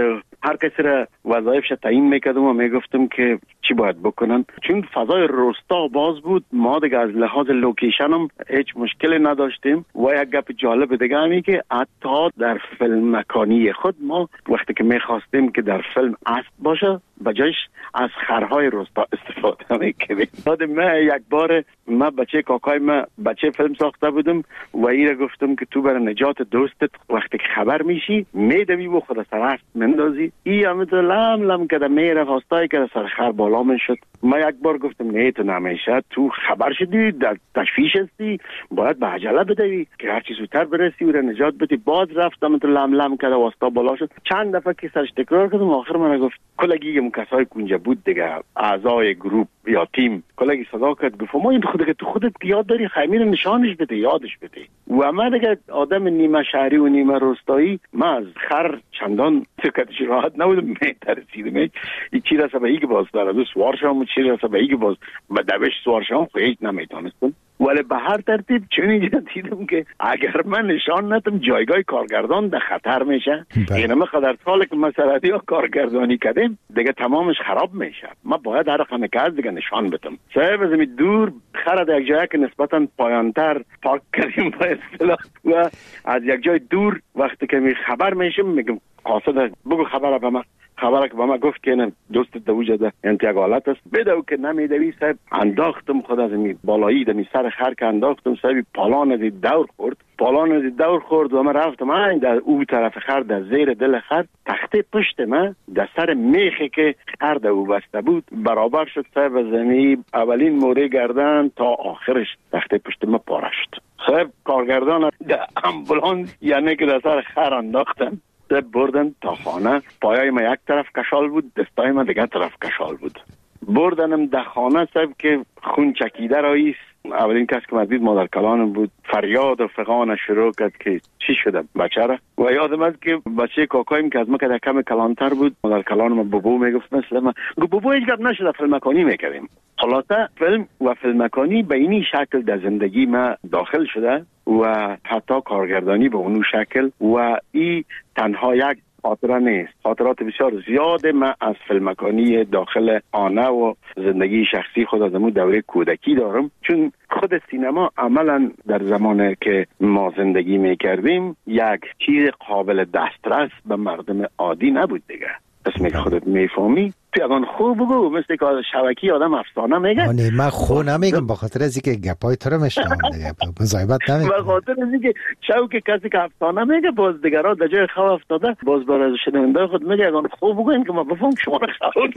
Speaker 17: هر کسی را وظایفش تعیین میکردم و میگفتم که چی باید بکنن. چون فضای روستا باز بود، ما دیگه از لحاظ لوکیشن هم هیچ مشکلی نداشتیم. و یک گپ جالب دیگه همی که حتی در فیلم مکانی خود ما وقتی که میخواستیم که در فیلم اسب باشه بجایش از خرهای روستا استفاده میکردیم. یادم من یک بار من بچه کاکای من بچه فیلم ساخته بودم و ایره گفتم که تو برای نجات دوستت وقتی که خبر میشی میدوی و خود سر اسب مندازی. ای همه تو لم لم کده میره خواستای که سر خر بالا میشد. من یک بار گفتم نه تو نمیشه، تو خبر شدی در تشویش هستی، باید به عجله بدوی که هرچی زودتر برسی و را نجات بدی. باز رفتم تو لم لم کده واسطا بالا شد. چند دفعه که سرش تکرار کردم آخر من گفت کلگی اون کسای کنجا بود دیگه اعضای گروپ یا تیم کلگی صدا کرد گفت ما این خود که تو خودت یاد داری خیمین نشانش بده یادش بده. و من دیگه آدم نیمه شهری و نیمه روستایی من از خر چندان سکتش راحت نبودم، میترسیدم این چی رسه به ایگ باز داره دو سوار شام چی رسه به ایگ باز به دوش سوار شام خیلی نمیتونستم. ولی به هر ترتیب چون اینجا دیدم که اگر من نشان ندم جایگاه کارگردان در خطر میشه. اینم قدر سال که مسئله ها کارگردانی کردیم دیگه تمامش خراب میشه. ما باید هر رقم که از دیگه نشان بدم. صاحب از می دور خرد یک جایی که نسبتا پایانتر پارک کردیم با اصطلاح و از یک جای دور وقتی که می خبر میشم میگم قاصد بگو خبر به من. خبره که با ما گفت که دوست دوجه ده انتیاگ حالت است بدو که نمیدوی صاحب انداختم خود از می بالایی دمی سر خر که انداختم صاحب پالان از دور خورد پالان از دور خورد و من رفتم این در او طرف خر در زیر دل خر تخته پشت من در سر میخی که خر در او بسته بود برابر شد صاحب از زمین اولین موره گردن تا آخرش تخته پشت من پاره شد. صاحب کارگردان در امبولانس یعنی که در سر خر انداختن بردن تا خانه. پایای ما یک طرف کشال بود، دستای ما دیگه طرف کشال بود. بردنم در خانه صاحب که خون چکیده راییست. اولین کس که مدید مادر کلانم بود. فریاد و فغان شروع کرد که چی شده بچه را. و یادم است که بچه کاکایم که از ما که کم کلانتر بود مادر کلانم بابو میگفت مثل ما گفت بابو هیچ گپ نشده فیلم مکانی میکردیم. حالاتا فیلم و فیلم مکانی به اینی شکل در زندگی ما داخل شده و حتی کارگردانی به اونو شکل و این تنها یک خاطره نیست. خاطرات بسیار زیاده من از فیلمکانی داخل آنه و زندگی شخصی خود از امون دوره کودکی دارم. چون خود سینما عملا در زمانی که ما زندگی میکردیم یک چیز قابل دسترس به مردم عادی نبود دیگه. اسمی که خودت میفهمی پیغان خوب بگو مثل که شبکی آدم افسانه میگه.
Speaker 16: نه من خو نمیگم با خاطر از اینکه گپای تو رو میشنم دیگه مزایبت نمیگم.
Speaker 17: با خاطر از اینکه شوک کسی که افسانه میگه باز دیگرها در جای خو افتاده باز برای شنونده خود میگه اگه خوب بگوین که ما بفهم شما رو خو.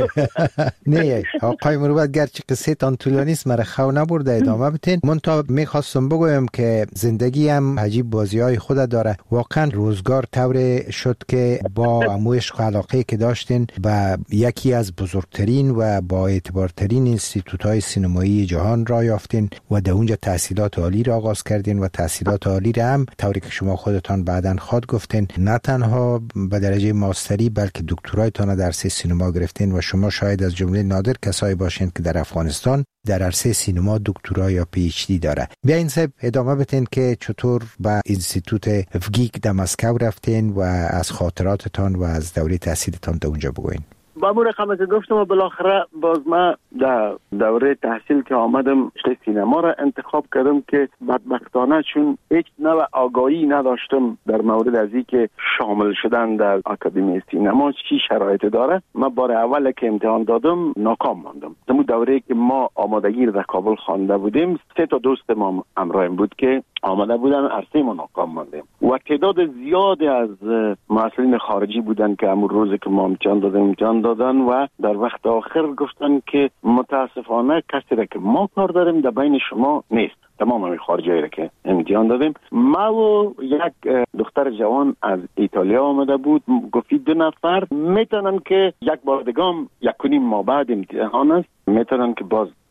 Speaker 16: نه آقای مروت گرچه قصه تان طولانی است مرا خو نبرده ادامه بتین. من تا میخواستم بگویم که زندگی هم عجیب بازی‌های خود داره. واقعا روزگار طور شد که با عموش علاقه که داشتین و یکی از بزرگترین و با اعتبارترین انستیتوت‌های سینمایی جهان را یافتین و در اونجا تحصیلات عالی را آغاز کردین و تحصیلات عالی را هم طوری که شما خودتان بعداً خود گفتین نه تنها به درجه ماستری بلکه دکترایتان در عرصه سینما گرفتین و شما شاید از جمله نادر کسایی باشین که در افغانستان در عرصه سینما دکترا یا پی اچ دی داره. بیاین صاحب ادامه بتین که چطور به انستیتوت افگیک در مسکو رفتین و از خاطراتتان و از دوره تحصیلتان در اونجا بگوین.
Speaker 17: با مو رقم که گفتم و بالاخره باز ما در دوره تحصیل که آمدم رشته سینما را انتخاب کردم که بدبختانه چون هیچ نوع آگاهی نداشتم در مورد از این که شامل شدن در آکادمی سینما چی شرایط داره. ما بار اول که امتحان دادم ناکام ماندم. در دوره که ما آمادگی در کابل خوانده بودیم سه تا دوست ما همراهیم بود که آماده بودن عرصه ما ناکام ماندیم و تعداد زیادی از مسئولین خارجی بودن که همون روزی که ما امتحان دادیم امتحان دادن و در وقت آخر گفتن که متاسفانه کسی را که ما کار داریم در بین شما نیست. تمام همین خارجی را که امتحان دادیم. ما و یک دختر جوان از ایتالیا آمده بود گفتی دو نفر میتونن که یک بار دگام یک کنیم ما بعد امتحان است میتونن که باز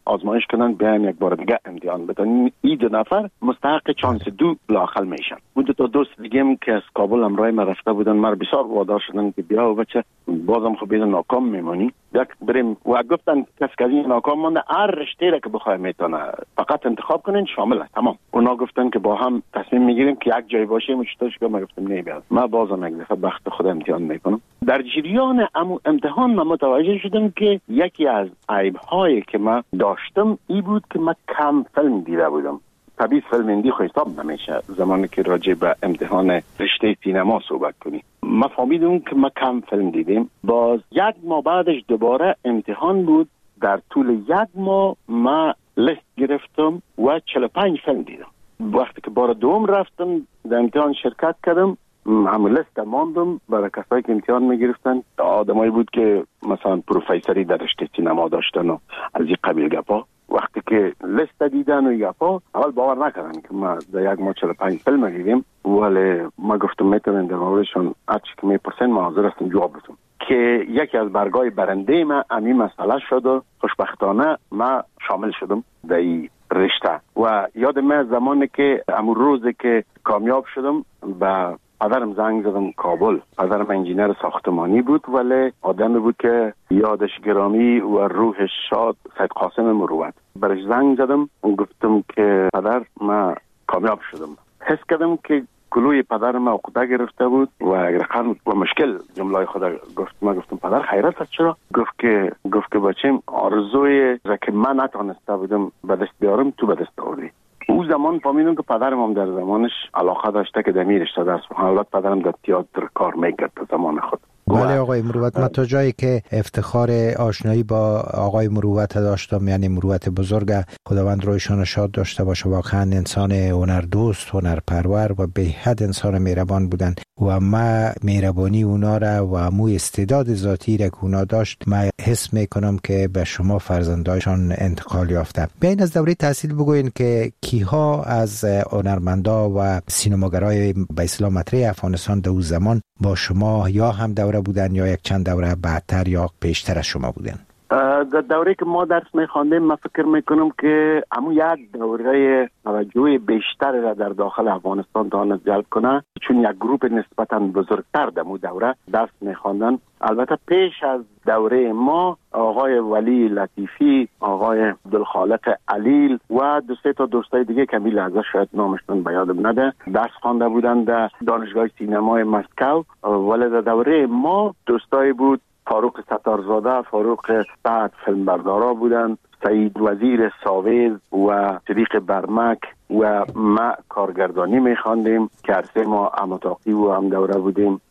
Speaker 17: آزمایش کنن بیان یک بار دیگه امتحان بدن. این دو نفر مستحق چانس دو لااقل میشن. اون دو تا دوست دیگه هم که از کابل همراه ما رفته بودن مرا بسیار وادار شدن که بیا و بچه بازم خب بیاد ناکام میمونی یک بریم و گفتن کسی که این ناکام مونده هر رشته را که بخوای میتونه فقط انتخاب کنین شامل است تمام. اونا گفتن که با هم تصمیم میگیریم که یک جای باشیم. چطورش که ما گفتم نه بیاد ما بازم یک دفعه بخت خود امتحان میکنم. در جریان امتحان ما متوجه شدم که یکی از عیب‌هایی که ما داشتم این بود که ما کم فیلم دیده بودم. طبیعی فیلم هندی خو حساب نمیشه زمانی که راجع به امتحان رشته سینما صحبت کنی. ما فهمیدم که ما کم فیلم دیدیم. باز یک ماه بعدش دوباره امتحان بود. در طول یک ماه ما لیست گرفتم و چهل و پنج فیلم دیدم. وقتی که بار دوم رفتم در امتحان شرکت کردم همون لیست ماندم برای کسایی که امتحان میگرفتن. آدمایی بود که مثلا پروفیسوری در رشته سینما داشتن و از این قبیل گپا. وقتی که لیست دیدن و گپا اول باور نکردن که ما در یک ماه چهل و پنج فیلم دیدیم. ولی ما گفتم میتونن در موردشون هرچی که میپرسن ما حاضر هستم جواب بدم. که یکی از برگای برنده ما همین مسئله شد و خوشبختانه ما شامل شدم در این رشته. و یاد من زمانی که امون روزی که کامیاب شدم با پدرم زنگ زدم کابل. پدرم انجینر ساختمانی بود ولی آدمی بود که یادش گرامی و روحش شاد سید قاسم مروت. برش زنگ زدم و گفتم که پدر ما کامیاب شدم. حس کردم که کلوی پدرم عقده گرفته بود و رقم و مشکل جمله خدا گفت. ما گفتم پدر خیرت است چرا؟ گفت که گفت که بچم آرزوی را که من نتونسته بودم به دست بیارم تو به دست آوردی. او زمان فهمیدم که پدرم هم در زمانش علاقه داشته که دمی رشته درس بخونه. البته پدرم در تئاتر کار میکرد در زمان خود.
Speaker 16: بله آقای مروت، ما تا جایی که افتخار آشنایی با آقای مروت داشتم، یعنی مروت بزرگ، خداوند رویشان شاد داشته باشه، واقعا انسان هنردوست، هنرپرور و به حد انسان مهربان بودن و ما مهربانی اونا را و مو استعداد ذاتی را که اونا داشت ما حس میکنم که به شما فرزندایشان انتقال یافته. بیاین از دوره تحصیل بگوین که کیها از هنرمندا و سینماگرای به اصطلاح مطرح افغانستان در اون زمان با شما یا هم دوره بودن یا یک چند دوره بعدتر یا پیشتر از شما بودن؟
Speaker 17: در دوره که ما درس میخواندیم من فکر میکنم که همون یک دوره توجه بیشتر را در داخل افغانستان تانست جلب کنه، چون یک گروپ نسبتا بزرگتر در مو دوره درس میخواندن. البته پیش از دوره ما آقای ولی لطیفی، آقای عبدالخالق علیل و دو سه تا دوستای دیگه که می لحظه شاید نامشون به یادم نده درس خوانده بودن در دانشگاه سینمای مسکو. ولی در دوره ما دوستای بود فاروق ستارزاده، فاروق سعد فیلمبردارا بودن، سعید وزیر ساویز و صدیق برمک و ما کارگردانی میخواندیم که عرصه ما اماتاقی و هم دوره بودیم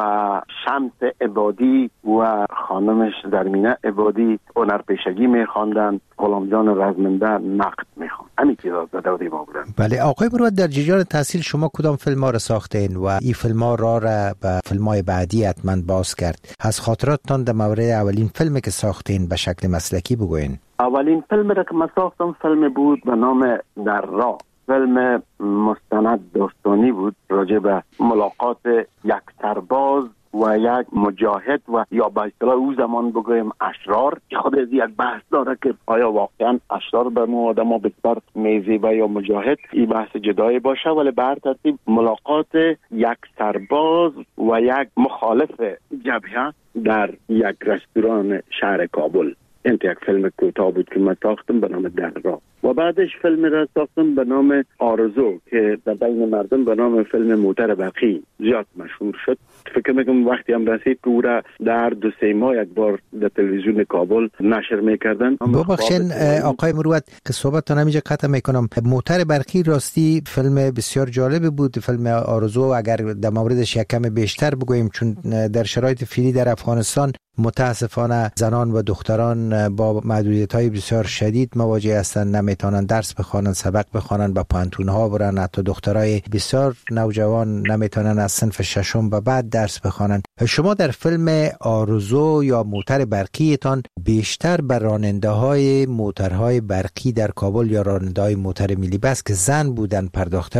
Speaker 17: و شمس عبادی و خانمش درمینه عبادی هنرپیشگی میخواندن، غلام جان رزمنده نقد میخواند. همین که در دوره ما بودن.
Speaker 16: بله آقای مروت، در جریان تحصیل شما کدام فیلم ها را ساختین و این فیلم ها را را به فیلم های بعدی حتما باز کرد؟ از خاطراتتان در مورد اولین فیلمی که ساختین به شکل مسلکی بگوین.
Speaker 17: اولین فیلم را که من ساختم فیلم بود به نام در راه. فیلم مستند داستانی بود راجع به ملاقات یک سرباز و یک مجاهد و یا به اصطلاح او زمان بگویم اشرار. خود از یک بحث داره که آیا واقعا اشرار به نوع آدم ها بسیار میزیبه یا مجاهد، این بحث جدایی باشه. ولی به هر ترتیب ملاقات یک سرباز و یک مخالف جبهه در یک رستوران شهر کابل. این یک فیلم کوتاه بود که من ساختم به نام در راه و بعدش فیلم را ساختم به نام آرزو که در بین مردم به نام فیلم موتر برقی زیاد مشهور شد. فکر میکنم وقتی هم رسید که او را در دو سه ماه یک بار در تلویزیون کابل نشر میکردن.
Speaker 16: ببخشین آقای مروت که صحبتتون همینجا قطع میکنم. موتر برقی راستی فیلم بسیار جالب بود. فیلم آرزو اگر در موردش یک کم بیشتر بگوییم، چون در شرایط فعلی در افغانستان متاسفانه زنان و دختران با محدودیت‌های بسیار شدید مواجه هستند، نمیتونن درس بخوانن، سبق بخوانن، با پانتون‌ها برن. حتی دخترای بسیار نوجوان نمیتونن از صنف ششم به بعد درس بخوانن. شما در فیلم آرزو یا موتر برقیتان بیشتر بر راننده‌های موترهای برقی در کابل یا راننده‌های موتر ملی بس که زن بودن پرداخته بودین.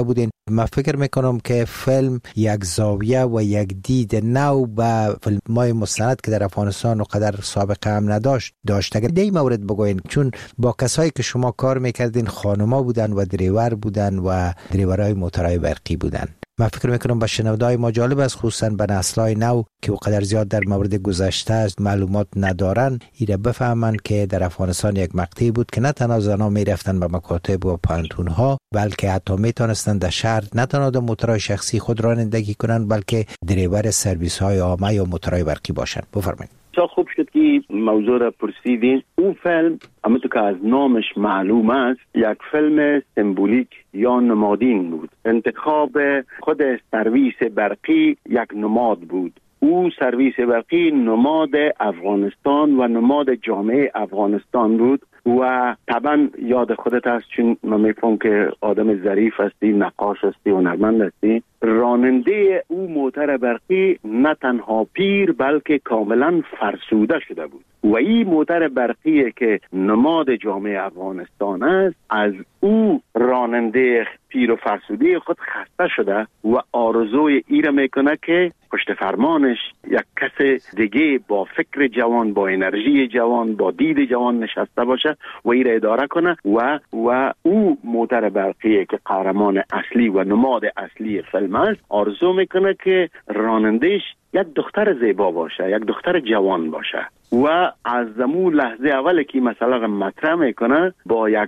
Speaker 16: من فکر میکنم که فیلم یک زاویه و یک دید نو به فیلم‌های مستند که در افغانستان و قدر سابقه هم نداشت داشت. اگر در این مورد بگوین، چون با کسایی که شما کار میکردین خانوما بودن و دریور بودن و دریورهای موترهای برقی بودن، من فکر میکنم به شنونده‌های ما جالب است، خصوصا به نسل‌های نو که وقدر زیاد در مورد گذشته معلومات ندارن، ایره بفهمن که در افغانستان یک مقطعی بود که نه تنها زنان میرفتن به مکاتب و پانتون‌ها، بلکه حتی میتونستن در شهر نه تنها در موترهای شخصی خود رانندگی کنن، بلکه دریور سرویس‌های عامه یا موترهای برقی باشن. بفرمایید.
Speaker 17: چه خوب شد که موضوع را پرسیدین. اون فیلم همونطور که از نامش معلوم است یک فیلم سمبولیک یا نمادین بود. انتخاب خود سرویس برقی یک نماد بود. او سرویس برقی نماد افغانستان و نماد جامعه افغانستان بود و طبعا یاد خودت هست، چون من میفهم که آدم ظریف هستی، نقاش هستی، هنرمند هستی. راننده او موتر برقی نه تنها پیر بلکه کاملا فرسوده شده بود و این موتر برقی که نماد جامعه افغانستان است، از او راننده پیر و فرسوده خود خسته شده و آرزوی ای را میکنه که پشت فرمانش یک کس دیگه با فکر جوان، با انرژی جوان، با دید جوان نشسته باشه و ای را اداره کنه و و او موتر برقی که قهرمان اصلی و نماد اصلی فیلم است، آرزو میکنه که رانندهش یک دختر زیبا باشه، یک دختر جوان باشه و از زمون لحظه اول که مثلا مطرح میکنه با یک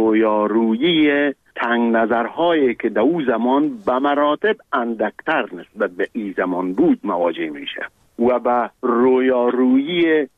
Speaker 17: رویارویی تنگ نظرهایی که در او زمان به مراتب اندکتر نسبت به این زمان بود مواجه میشه و به رویارویی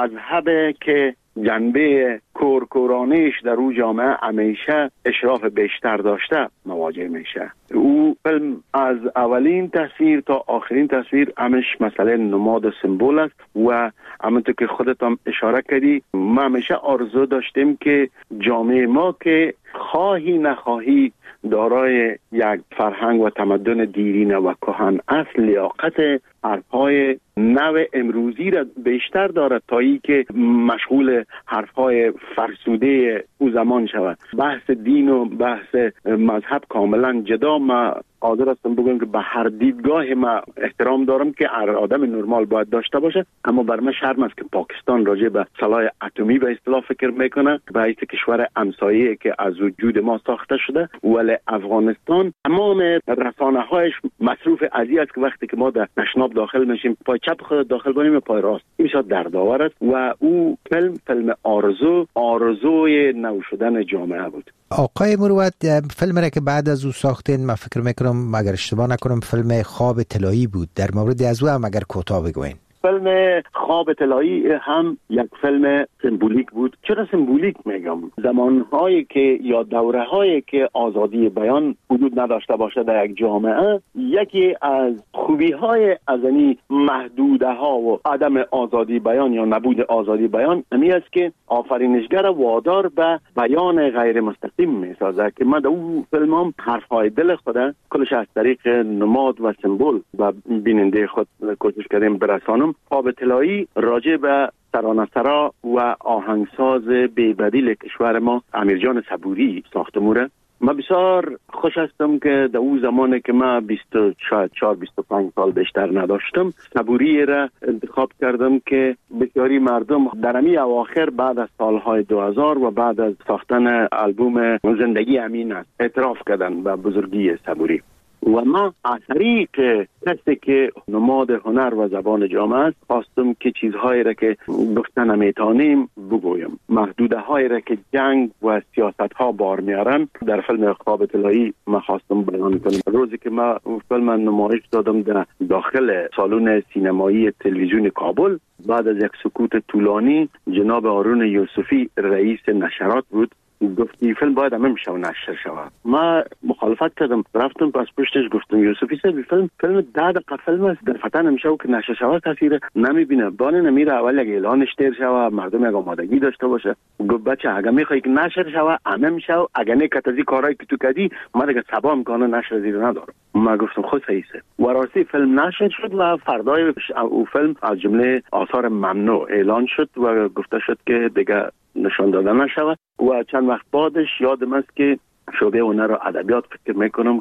Speaker 17: مذهب که جنبه کورکورانیش در او جامعه همیشه اشراف بیشتر داشته مواجه میشه. او فیلم از اولین تصویر تا آخرین تصویر همش مسئله نماد و سمبول است و همونطور که خودت هم اشاره کردی، ما همیشه آرزو داشتیم که جامعه ما که خواهی نخواهی دارای یک فرهنگ و تمدن دیرینه و کهن اصل، لیاقت حرفهای نو امروزی را بیشتر دارد تا ای که مشغول حرفهای فرسوده او زمان شود. بحث دین و بحث مذهب کاملا جدا. ما قادر هستم بگم که به هر دیدگاه ما احترام دارم که هر آدم نرمال باید داشته باشه، اما بر من شرم است که پاکستان راجع به سلاح اتمی به اصطلاح فکر میکنه، باعث کشور همسایه که از وجود ما ساخته شده، ولی افغانستان تمام رسانه هایش مصروف ازی است که وقتی که ما در تشناب داخل میشیم پای چپ خود داخل کنیم پای راست، این شاد دردآور است و او فیلم فیلم آرزو آرزوی نو شدن جامعه بود.
Speaker 16: آقای مروت، فیلم را که بعد از او ساختین، من فکر میکنم اگر اشتباه نکنم فیلم خواب طلایی بود، در مورد از او هم اگر کوتاه بگوین.
Speaker 17: فیلم خواب طلایی هم یک فیلم سمبولیک بود. چرا سمبولیک میگم؟ زمانهایی که یا دورهایی که آزادی بیان وجود نداشته باشه در یک جامعه، یکی از خوبی های از این محدوده ها و عدم آزادی بیان یا نبود آزادی بیان امی است که آفرینشگر وادار به بیان غیر مستقیم میسازه که ما در اون فیلم هم حرفهای دل خود کلش از طریق نماد و سمبول و بیننده خود کوشش کردیم برسانم. خواب طلایی راجع به سرانسرا و آهنگساز بی‌بدیل کشور ما امیرجان صبوری ساخته موره. من بسیار خوش هستم که در اون زمانی که من بیست و چهار بیست و پنج سال بیشتر نداشتم، صبوری را انتخاب کردم که بسیاری مردم در امی اواخر بعد از سالهای دو هزار و بعد از ساختن آلبوم زندگی امین است اعتراف کردن به بزرگی صبوری و ما از طریق کسی که نماد هنر و زبان جامعه است خواستم که چیزهایی را که گفتن نمیتانیم بگویم، محدوده هایی را که جنگ و سیاست ها بار میارن در فیلم خواب طلایی ما خواستم بیان کنم. روزی که ما فیلم نمایش دادم در داخل سالن سینمایی تلویزیون کابل، بعد از یک سکوت طولانی جناب هارون یوسفی رئیس نشرات بود گفتی فیلم باید همه میشه و نشر شود. ما مخالفت کردم، رفتم پس پشتش گفتم یوسفی صاحب فیلم فیلم ده دقیقه فیلم است، در فتن نمیشه و که نشر شود تاثیر نمیبینه. بانه نمیره اول یک اعلانش تیر شود، مردم یک آمادگی داشته باشه. گفت بچه اگه میخوای که نشر شود همه میشه و اگه نکت از این کارهایی که تو کردی من دیگه صبا امکانه نشر زیر ندارم. ما گفتم خود صحیحه و راستی فیلم نشر شد و فردای او فیلم از جمله آثار ممنوع اعلان شد و گفته شد که دیگه نشان داده نشود و چند وقت بعدش یادم است که شعبه هنر و ادبیات فکر میکنم که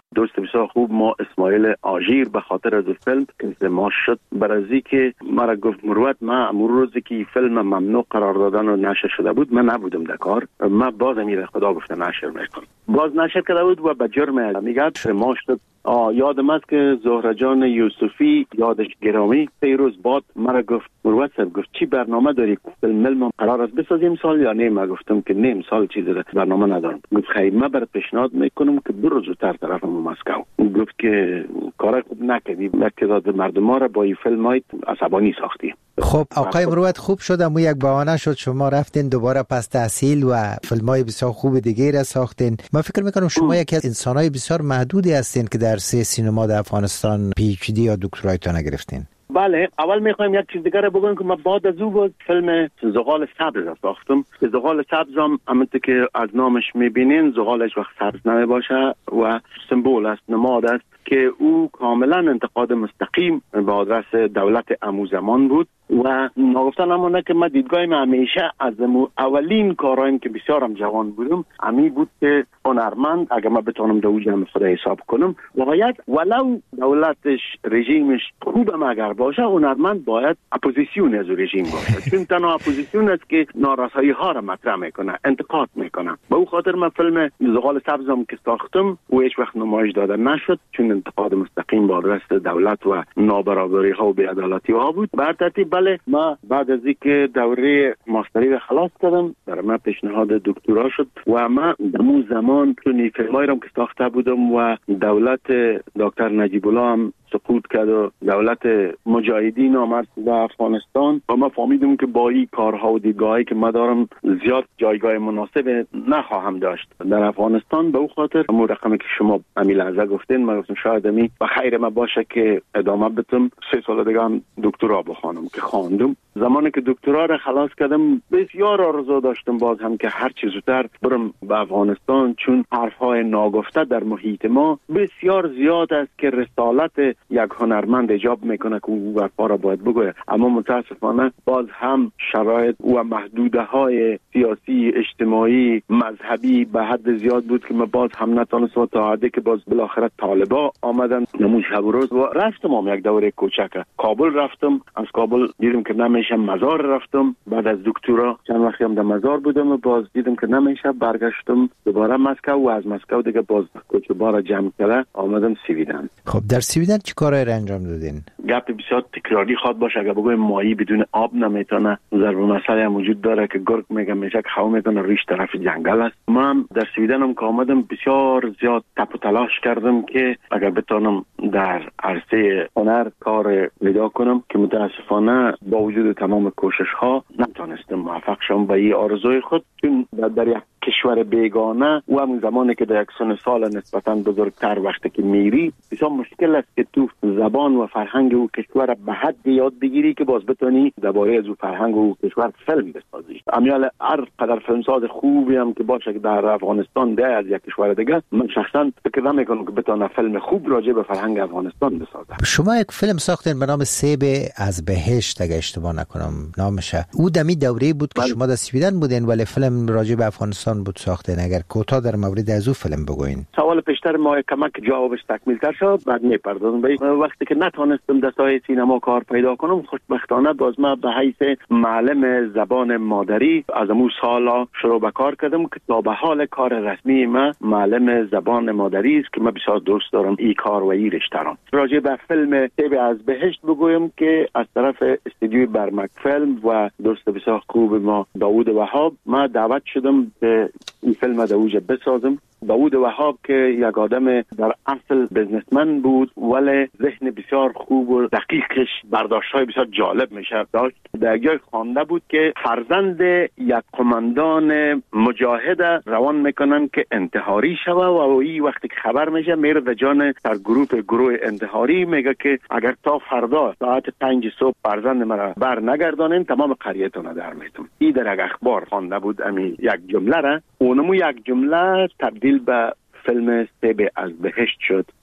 Speaker 17: دوست بسیار خوب ما اسماعیل آژیر به خاطر از فیلم که ما شد برازی که مرا گفت مروت ما امور روزی که فیلم ممنوع قرار دادن و نشر شده بود من نبودم در کار، من باز امیر خدا گفته نشر میکنم، باز نشر کرده بود و به جرم میگه ما شد. یادم است که زهره جان یوسفی یادش گرامی سه روز بعد مرا گفت مروت صاحب گفت چی برنامه داری فیلم ما قرار است بسازیم سال یا نه؟ ما گفتم که نیم سال چیزی برنامه ندارم. گفت خیر من برات پیشنهاد میکنم که برو زودتر طرف مسکو. گفت که کار خوب نکردی، تعداد مردم ما را با این فیلم های عصبانی ساختی.
Speaker 16: خب آقای مروت خوب شد اما یک بهانه شد شما رفتین دوباره پس تحصیل و فیلم‌های بسیار خوب دیگه را ساختین. من فکر میکنم شما یکی از انسان‌های بسیار محدودی هستین که در سه سینما در افغانستان پی اچ دی یا دکترایتون گرفتین.
Speaker 17: بله، اول میخوایم یک چیز دیگه رو بگم که من بعد از او بود فیلم زغال سبز را ساختم. زغال سبز هم همونطور که از نامش میبینین زغالش وقت سبز نمیباشه و سمبول است، نماد است که او کاملا انتقاد مستقیم به آدرس دولت اموزمان بود و نگفتن همونه که من دیدگاهیم همیشه از اولین کارهایم که بسیارم جوان بودم امی بود که هنرمند اگر من بتونم در جمع خدا حساب کنم باید ولو دولتش رژیمش خوبم اگر باشه هنرمند باید اپوزیسیون از رژیم باشه، چون تنها اپوزیسیون است که نارسایی ها را مطرح میکنه، انتقاد میکنه. به او خاطر من فیلم زغال سبزم که ساختم و هیچ وقت نمایش داده نشد چون انتقاد مستقیم با آدرس دولت و نابرابری ها و بی‌عدالتی ها بود. بر ترتیب بله ما بعد از اینکه دوره ماستری را خلاص کردم در من پیشنهاد دکترا شد و ما در اون زمان چون فیلمایی را که ساخته بودم و دولت دکتر نجیب الله هم سقوط کرد و دولت مجاهدین آمد به افغانستان و ما فهمیدیم که با این کارها و دیدگاهی که ما دارم زیاد جایگاه مناسب نخواهم داشت در افغانستان. به او خاطر همون رقمی که شما امی لحظه گفتین ما گفتم شاید امی و خیر ما باشه که ادامه بدم سه سال دیگه هم دکترا بخوانم که خواندم. زمانی که دکترا را خلاص کردم بسیار آرزو داشتم باز هم که هر چیز زودتر برم به افغانستان چون حرفهای ناگفته در محیط ما بسیار زیاد است که رسالت یک هنرمند ایجاب میکنه که او حرفا را باید بگوید، اما متاسفانه باز هم شرایط و محدوده های سیاسی اجتماعی مذهبی به حد زیاد بود که ما باز هم نتونستم تا حدی که باز بالاخره طالبا آمدن نمون شب و روز و رفتم هم یک دوره کوچک کابل رفتم. از کابل دیدم که نمیشه مزار رفتم. بعد از دکترا چند وقتی هم در مزار بودم و باز دیدم که نمیشه برگشتم دوباره مسکو و از مسکو دیگه باز کوچه بارا جمع کرده آمدم سویدن.
Speaker 16: خب در سویدن چی کارایی را انجام دادین؟
Speaker 17: گپ بسیار تکراری خواد باشه اگر بگویم ماهی بدون آب نمیتونه. ضرب مسئله هم وجود داره که گرگ میگه میشه که خو میکنه ریش طرف جنگل است. من در سویدن هم که آمدم بسیار زیاد تپ و تلاش کردم که اگر بتونم در عرصه هنر کار پیدا کنم که متاسفانه با وجود تمام کوشش ها نتونستم موفق شم به این آرزوی خود، چون در یک کشور بیگانه و همون زمانی که در یک سن سال نسبتاً بزرگتر وقتی که میری بسیار مشکل است که تو زبان و فرهنگ او کشور به حد یاد بگیری که باز بتونی درباره از او فرهنگ و کشور فیلم بسازی. امیال هر قدر فیلمساز خوبی هم که باشه که در افغانستان ده از یک کشور دیگه من شخصا فکر نمیکنم که بتونه فیلم خوب راجع به فرهنگ افغانستان بسازه.
Speaker 16: شما یک فیلم ساختین به نام سیب از بهشت اگه اشتباه نکنم نامشه. او دمی دوره بود که شما در سویدن بودین ولی فیلم راجع به افغانستان بود ساختین. اگر کوتاه در مورد از او فیلم بگوین.
Speaker 17: سوال پیشتر ما کمک جوابش تکمیل تر شد بعد میپردازم به وقتی که نتونستم در ساحه سینما کار پیدا کنم خوشبختانه باز ما به حیث معلم زبان مادری از امو سالا شروع به کار کردم که تا به حال کار رسمی ما معلم زبان مادری است که من بسیار دوست دارم این کار و این رشته را. راجع به فیلم سیب از بهشت بگویم که از طرف استودیوی برمک فیلم و دوست بسیار خوب ما داوود وهاب ما دعوت شدم که این فیلم در اوج بسازم. داوود وهاب که یک آدم در اصل بزنسمن بود ولی ذهن بسیار خوب و دقیقش برداشت‌های بسیار جالب میشه داشت. در جای خوانده بود که فرزند یک قماندان مجاهد روان میکنن که انتحاری شوه و این وقتی که خبر میشه میره در جان در گروه گروه انتحاری میگه که اگر تا فردا ساعت پنج صبح فرزند مرا بر نگردانین تمام قریتون در میتون. این در یک اخبار خوانده بود امی یک جمله را اونمو یک جمله تبدیل به فیلم سیب از بهشت شد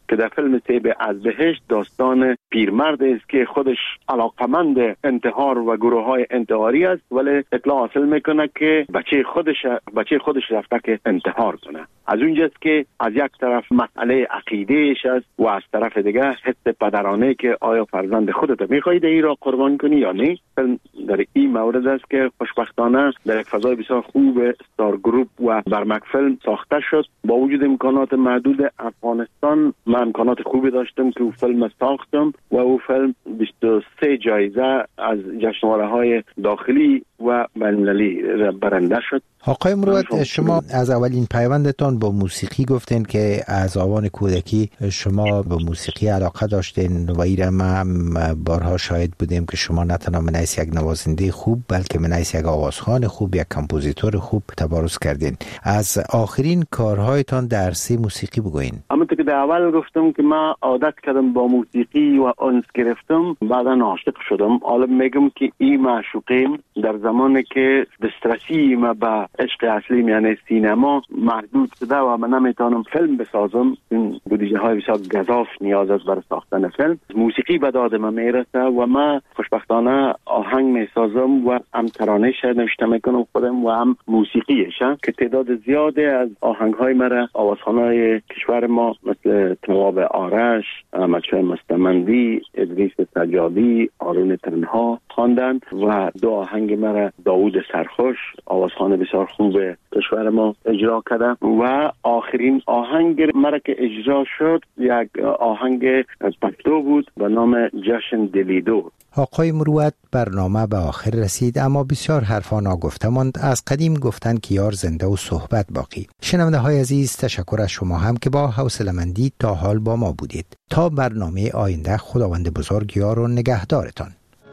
Speaker 17: که در فیلم سیب از بهشت داستان پیرمرد است که خودش علاقمند انتحار و گروه های انتحاری است، ولی اطلاع حاصل میکنه که بچه خودش بچه خودش رفته که انتحار کنه. از اونجاست که از یک طرف مسئله عقیدهش است و از طرف دیگه حس پدرانه که آیا فرزند خودت میخواهی این را قربان کنی یا نه. در این مورد است که خوشبختانه در یک فضای بسیار خوب ستار گروپ و برمک فیلم ساخته شد. با وجود امکانات محدود افغانستان من امکانات خوبی داشتم که او فیلم ساختم و او فیلم بیست و سه جایزه از جشنواره های داخلی و بین‌المللی برنده شد.
Speaker 16: آقای مروت، شما از اولین پیوندتان با موسیقی گفتین که از آوان کودکی شما به موسیقی علاقه داشتین و ایره ما بارها شاهد بودیم که شما نه تنها منیس یک نوازنده خوب بلکه منیس یک آوازخوان خوب، یک کمپوزیتور خوب تبارز کردین. از آخرین کارهایتان در عرصه موسیقی بگوین.
Speaker 17: همونطور که در اول گفتم که من عادت کردم با موسیقی و انس گرفتم، بعدا عاشق شدم. حالا میگم که این معشوقیم در زمانی که دسترسی ما به عشق اصلی یعنی سینما محدود شده و من نمیتونم فیلم بسازم، این بودجه های بسیار گزاف نیاز است برای ساختن فیلم. موسیقی به داد من میرسه و من خوشبختانه آهنگ میسازم و هم ترانه‌اش نوشته میکنم خودم و هم موسیقیش که تعداد زیاده از آهنگ های مرا آوازخوانای کشور ما مثل تواب آرش، احمدشاه مستمندی، ادریس سجادی، آرون تنها خواندند و دو آهنگ مرا داوود سرخوش آوازخوان بسیار خوب کشور ما اجرا کرده و آخرین آهنگ مرا که اجرا شد یک آهنگ پشتو بود به نام جشن دلیدو.
Speaker 16: آقای مروت، برنامه به آخر رسید اما بسیار حرفا ناگفته ماند. از قدیم گفتن که یار زنده و صحبت باقی. شنونده های عزیز، تشکر از شما هم که با حوصله‌مندی تا حال با ما بودید. تا برنامه آینده، خداوند بزرگ یار و نگهدارتان.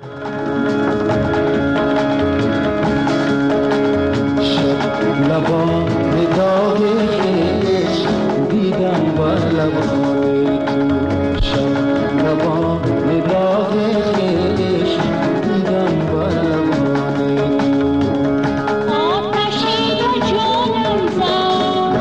Speaker 18: لبان نگاه خیش دیدم با لبانی تو، شب لبان نگاه خیش دیدم با لبانی تو. آتشی به جانم زد،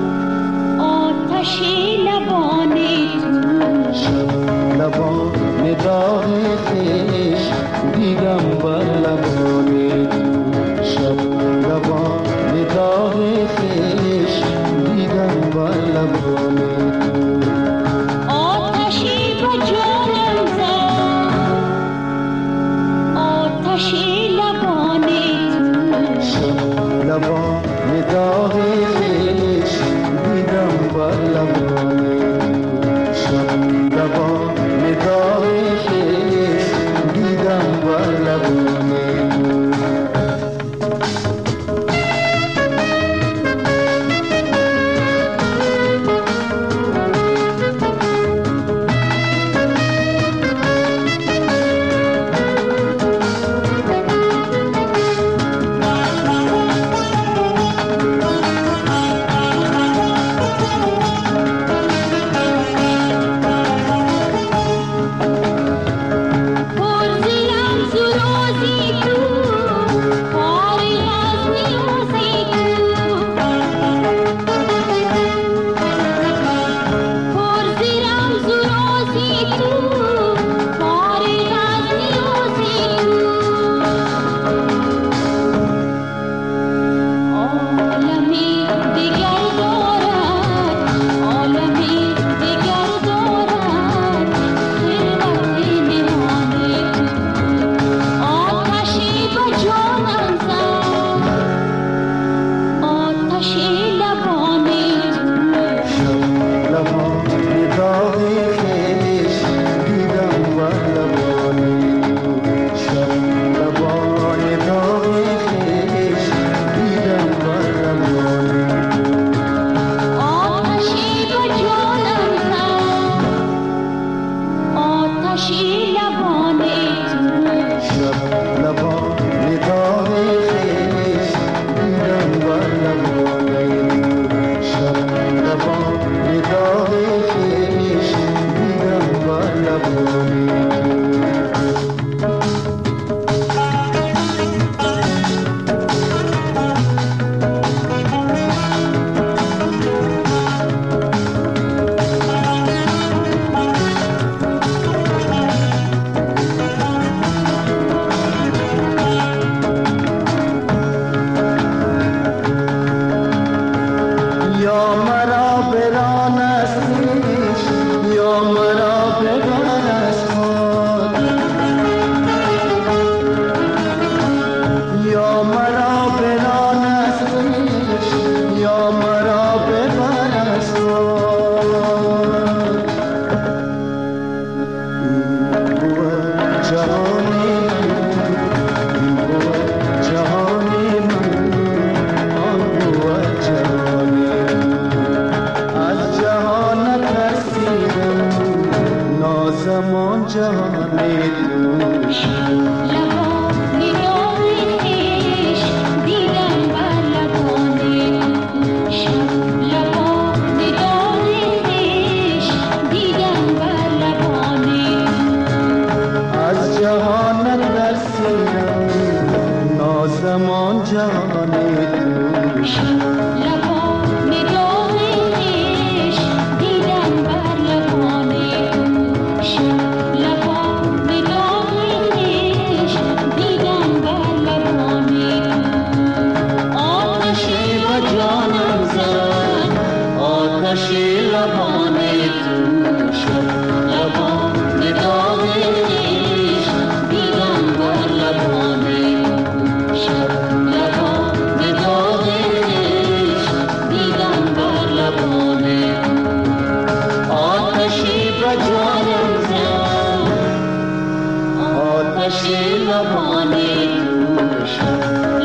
Speaker 18: آتشی لبانی تو، شب لبان نگاه خیش دیدم با لبانی تو، شب لبان نگاه خیش دیدم با لبانی تو. آتشی به جانم زد، آتشی لبانی تو، شب لبان نگاه خیش دیدم با لبانی تو، شب لبان نگاه خیش دیدم با لبانی تو. نازمان جهان دوش لبان داغ عشق دیدم بر لبان دوش لبان داغ عشق دیدم بر لبان از جهانت در سینم نازمان جهان دوش
Speaker 19: لبان دوش